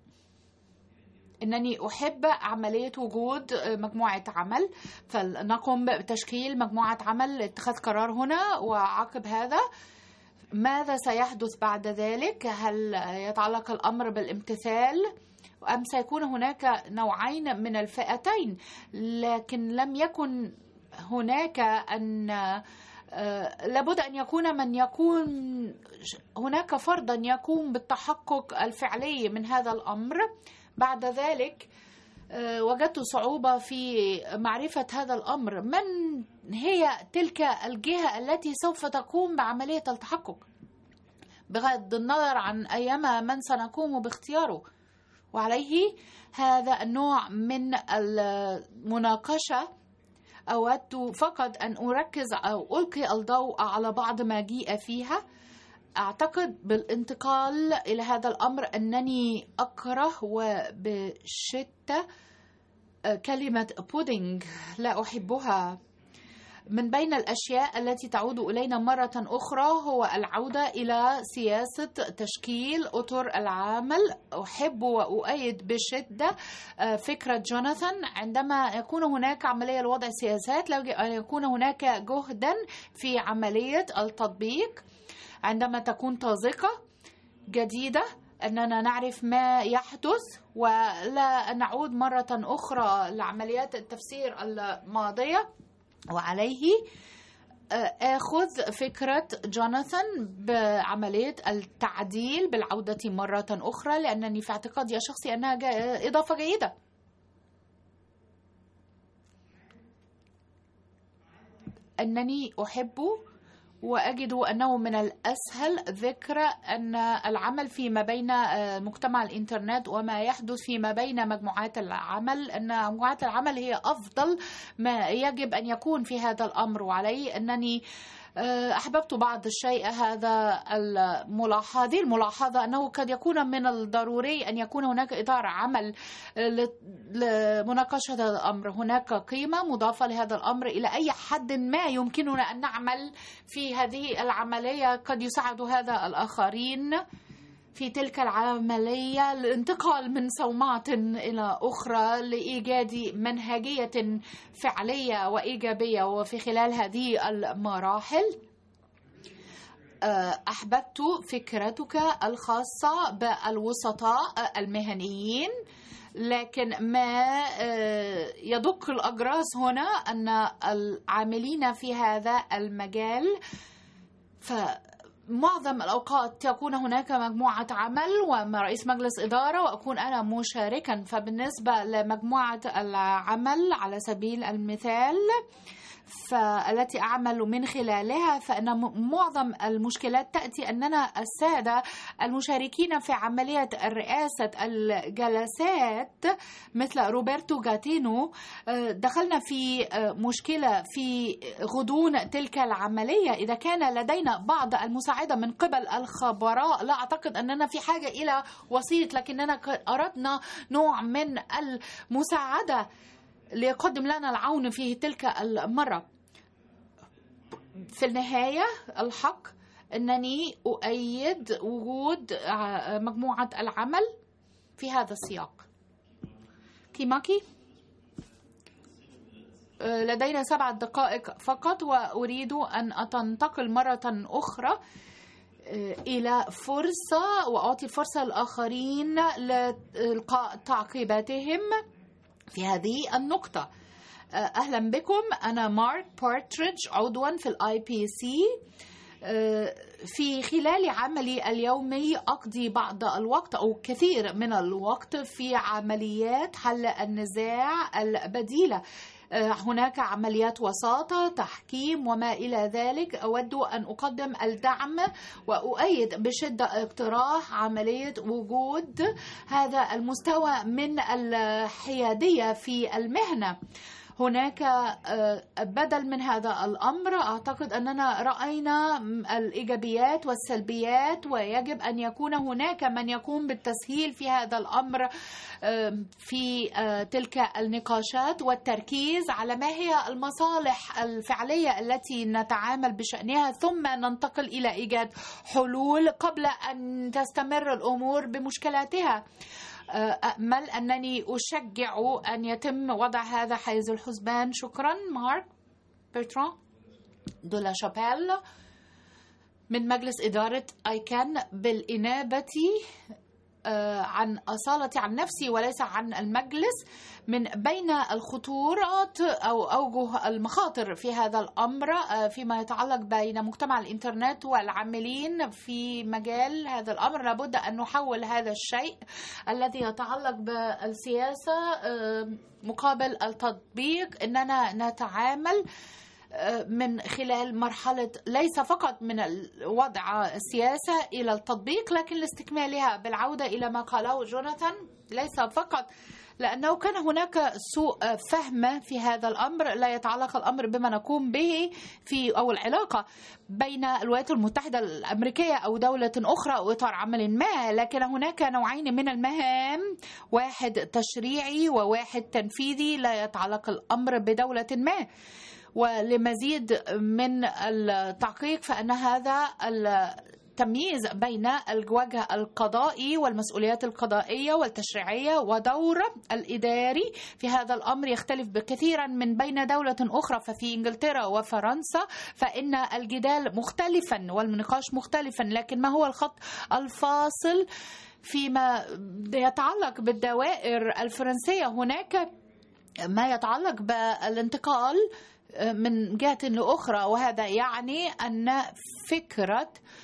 أنني أحب عملية وجود مجموعة عمل، فلنقوم بتشكيل مجموعة عمل لاتخاذ قرار هنا، وعقب هذا ماذا سيحدث بعد ذلك؟ هل يتعلق الأمر بالامتثال أم سيكون هناك نوعين من الفئتين؟ لكن لم يكن هناك أن لابد أن يكون من يكون هناك فرضا يقوم بالتحقق الفعلي من هذا الأمر. بعد ذلك وجدت صعوبة في معرفة هذا الأمر. من هي تلك الجهة التي سوف تقوم بعملية التحقق بغض النظر عن أيما من سنقوم باختياره؟ وعليه هذا النوع من المناقشة أود فقط أن أركز أو ألقي الضوء على بعض ما جيء فيها. أعتقد بالانتقال إلى هذا الأمر أنني أكره وبشدة كلمة بودينج، لا أحبها. من بين الأشياء التي تعود إلينا مرة أخرى هو العودة إلى سياسة تشكيل أطر العمل. أحب وأؤيد بشدة فكرة جوناثان عندما يكون هناك عملية لوضع سياسات، يجب أن يكون هناك جهدا في عملية التطبيق عندما تكون طازقة جديدة، أننا نعرف ما يحدث ولا نعود مرة أخرى لعمليات التفسير الماضية. وعليه أخذ فكرة جوناثان بعملية التعديل بالعودة مرة أخرى، لأنني في اعتقادي الشخصي أنها إضافة جيدة. أنني أحب وأجد أنه من الأسهل ذكر أن العمل فيما بين مجتمع الإنترنت وما يحدث فيما بين مجموعات العمل، أن مجموعات العمل هي أفضل ما يجب أن يكون في هذا الأمر. وعلي أنني أحببت بعض الشيء هذا الملاحظة الملاحظة أنه قد يكون من الضروري أن يكون هناك إطار عمل لمناقشة هذا الأمر. هناك قيمة مضافة لهذا الأمر إلى أي حد ما يمكننا أن نعمل في هذه العملية. قد يساعد هذا الآخرين في تلك العملية الانتقال من صومعة إلى أخرى لإيجاد منهجية فعلية وإيجابية. وفي خلال هذه المراحل أحببت فكرتك الخاصة بالوسطاء المهنيين، لكن ما يدق الأجراس هنا أن العاملين في هذا المجال ف معظم الأوقات تكون هناك مجموعة عمل ورئيس مجلس إدارة وأكون أنا مشاركا. فبالنسبة لمجموعة العمل على سبيل المثال فالتي أعمل من خلالها، فإن معظم المشكلات تأتي أننا السادة المشاركين في عملية رئاسة الجلسات مثل روبرتو جاتينو دخلنا في مشكلة في غضون تلك العملية. إذا كان لدينا بعض المساعدة من قبل الخبراء لا أعتقد أننا في حاجة إلى وسيط، لكننا أردنا نوع من المساعدة ليقدم لنا العون في تلك المرة. في النهاية الحق أنني أؤيد وجود مجموعة العمل في هذا السياق. كيماكي، لدينا سبعة دقائق فقط وأريد أن أنتقل مرة أخرى إلى فرصة وأعطي فرصة للآخرين لإلقاء تعقيباتهم في هذه النقطة. أهلا بكم، أنا مارك بارتريدج عضوا في الاي بي سي. في خلال عملي اليومي أقضي بعض الوقت أو كثير من الوقت في عمليات حل النزاع البديلة. هناك عمليات وساطة، تحكيم وما إلى ذلك. أود أن أقدم الدعم وأؤيد بشدة اقتراح عملية وجود هذا المستوى من الحيادية في المهنة. هناك بدل من هذا الأمر أعتقد أننا رأينا الإيجابيات والسلبيات، ويجب أن يكون هناك من يقوم بالتسهيل في هذا الأمر في تلك النقاشات والتركيز على ما هي المصالح الفعلية التي نتعامل بشأنها، ثم ننتقل إلى إيجاد حلول قبل أن تستمر الأمور بمشكلاتها. أأمل أنني أشجع أن يتم وضع هذا حيز الحسبان. شكرا. مارك برتران دولا شابيل من مجلس إدارة آيكان، بالإنابة عن أصالتي عن نفسي وليس عن المجلس، من بين الخطورات أو أوجه المخاطر في هذا الأمر فيما يتعلق بين مجتمع الإنترنت والعاملين في مجال هذا الأمر، لابد أن نحول هذا الشيء الذي يتعلق بالسياسة مقابل التطبيق، إننا نتعامل من خلال مرحلة ليس فقط من وضع السياسة إلى التطبيق، لكن لاستكمالها بالعودة إلى ما قاله جوناثان، ليس فقط لأنه كان هناك سوء فهم في هذا الأمر، لا يتعلق الأمر بما نقوم به في أو العلاقة بين الولايات المتحدة الأمريكية أو دولة أخرى أو إطار عمل ما، لكن هناك نوعين من المهام، واحد تشريعي وواحد تنفيذي، لا يتعلق الأمر بدولة ما. ولمزيد من التحقيق فإن هذا التمييز بين الوجه القضائي والمسؤوليات القضائية والتشريعية ودور الإداري في هذا الأمر يختلف بكثيرا من بين دولة أخرى. ففي إنجلترا وفرنسا فإن الجدال مختلفا والنقاش مختلفا، لكن ما هو الخط الفاصل فيما يتعلق بالدوائر الفرنسية؟ هناك ما يتعلق بالانتقال من جهة لأخرى، وهذا يعني أن فكرة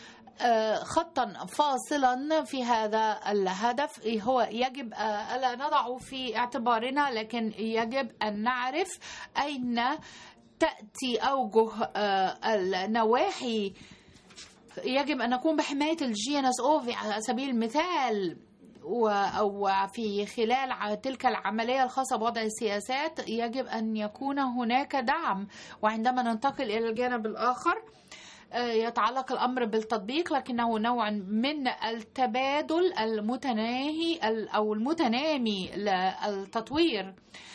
خطا فاصلا في هذا الهدف هو يجب ألا نضعه في اعتبارنا، لكن يجب أن نعرف أين تأتي أوجه النواحي. يجب أن نقوم بحماية الجي إن إس أو على سبيل المثال، أو في خلال تلك العملية الخاصة بوضع السياسات يجب أن يكون هناك دعم. وعندما ننتقل إلى الجانب الآخر يتعلق الأمر بالتطبيق، لكنه نوع من التبادل المتناهي أو المتنامي للتطوير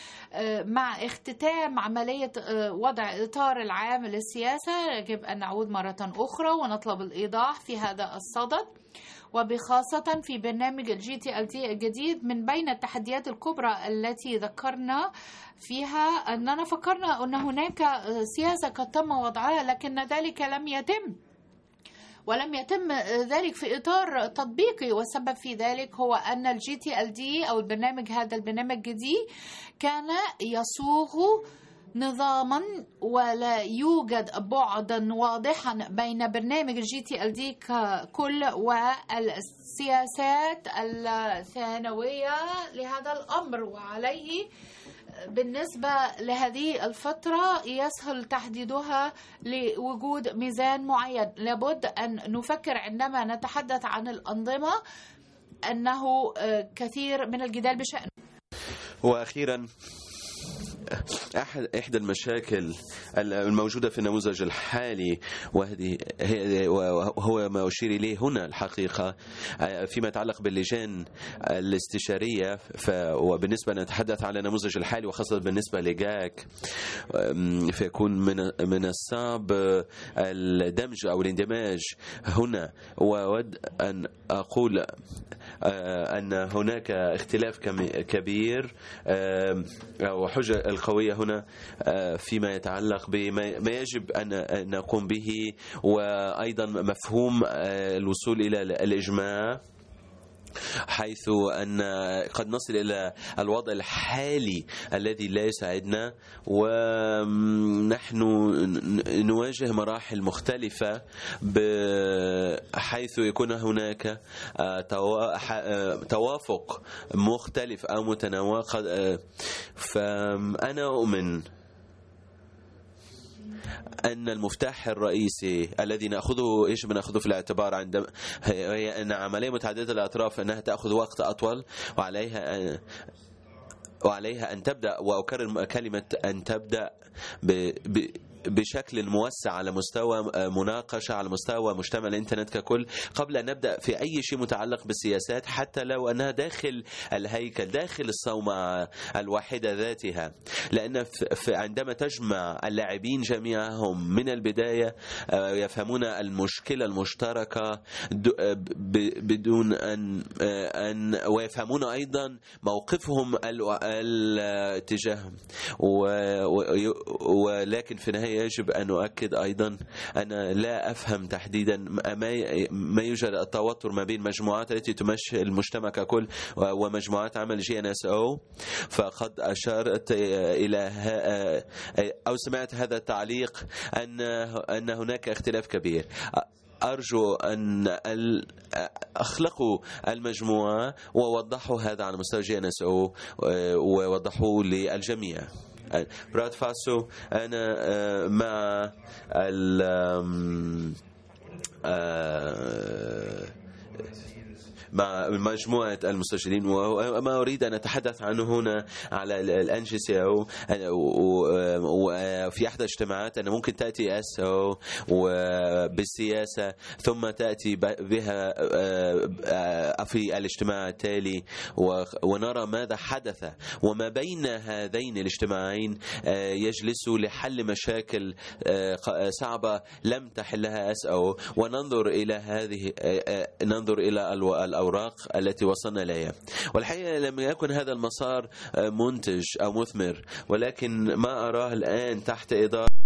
مع اختتام عملية وضع إطار العام للسياسة. يجب أن نعود مرة أخرى ونطلب الإيضاح في هذا الصدد، وبخاصة في برنامج الجي تي ال تي الجديد. من بين التحديات الكبرى التي ذكرنا فيها أننا فكرنا أن هناك سياسة قد تم وضعها، لكن ذلك لم يتم، ولم يتم ذلك في إطار تطبيقي. والسبب في ذلك هو أن الجي تي ال دي أو البرنامج هذا البرنامج الجديد كان يصوغ نظاما ولا يوجد بعدا واضحا بين برنامج الجي تي ال دي ككل والسياسات الثانوية لهذا الأمر. وعليه بالنسبة لهذه الفترة يسهل تحديدها لوجود ميزان معين. لابد أن نفكر عندما نتحدث عن الأنظمة أنه كثير من الجدال بشأن. وأخيرا أحد إحدى المشاكل الموجودة في النموذج الحالي، وهذه وهو ما أشير إليه هنا الحقيقة فيما يتعلق باللجان الاستشارية. وبالنسبة نتحدث على النموذج الحالي وخاصة بالنسبة لجاك، فيكون من من الصعب الدمج أو الاندماج هنا. وأود أن أقول أن هناك اختلاف كبير أو حجة القوية هنا فيما يتعلق بما يجب أن نقوم به، وأيضا مفهوم الوصول إلى الإجماع، حيث أن قد نصل إلى الوضع الحالي الذي لا يساعدنا، ونحن نواجه مراحل مختلفة بحيث يكون هناك توافق مختلف أو متناقض. فأنا أؤمن أن المفتاح الرئيسي الذي نأخذه يجب نأخذه في الاعتبار عندما هي أن عملية متعددة الأطراف أنها تأخذ وقت أطول، وعليها أن وعليها أن تبدأ، وأكرر كلمة أن تبدأ ب... ب... بشكل موسع على مستوى مناقشة على مستوى مجتمع الإنترنت ككل، قبل أن نبدأ في أي شيء متعلق بالسياسات، حتى لو أنها داخل الهيكل داخل الصومعة الواحدة ذاتها. لأن عندما تجمع اللاعبين جميعهم من البداية يفهمون المشكلة المشتركة بدون أن أن ويفهمون أيضا موقفهم الاتجاه، ولكن في النهاية يجب أن أؤكد أيضا أنا لا أفهم تحديدا ما يوجد التوتر ما بين مجموعات التي تمشي المجتمع ككل ومجموعات عمل جي إن إس أو. فقد أشارت إلى أو سمعت هذا التعليق أن أن هناك اختلاف كبير. أرجو أن أخلقوا المجموعة ووضحوا هذا على مستوى جي إن إس أو ووضحوا للجميع. براد فاسو، أنا مع ال مع مجموعة المستشارين، وما أريد أن أتحدث عنه هنا على الأن جي سي أو. وفي أحد الاجتماعات أن ممكن تأتي أس أو بالسياسة ثم تأتي بها في الاجتماع التالي، ونرى ماذا حدث وما بين هذين الاجتماعين يجلسوا لحل مشاكل صعبة لم تحلها أس أو، وننظر إلى هذه ننظر إلى الأوراق التي وصلنا إليها. والحقيقة لم يكن هذا المسار منتج أو مثمر، ولكن ما أراه الآن تحت إدارة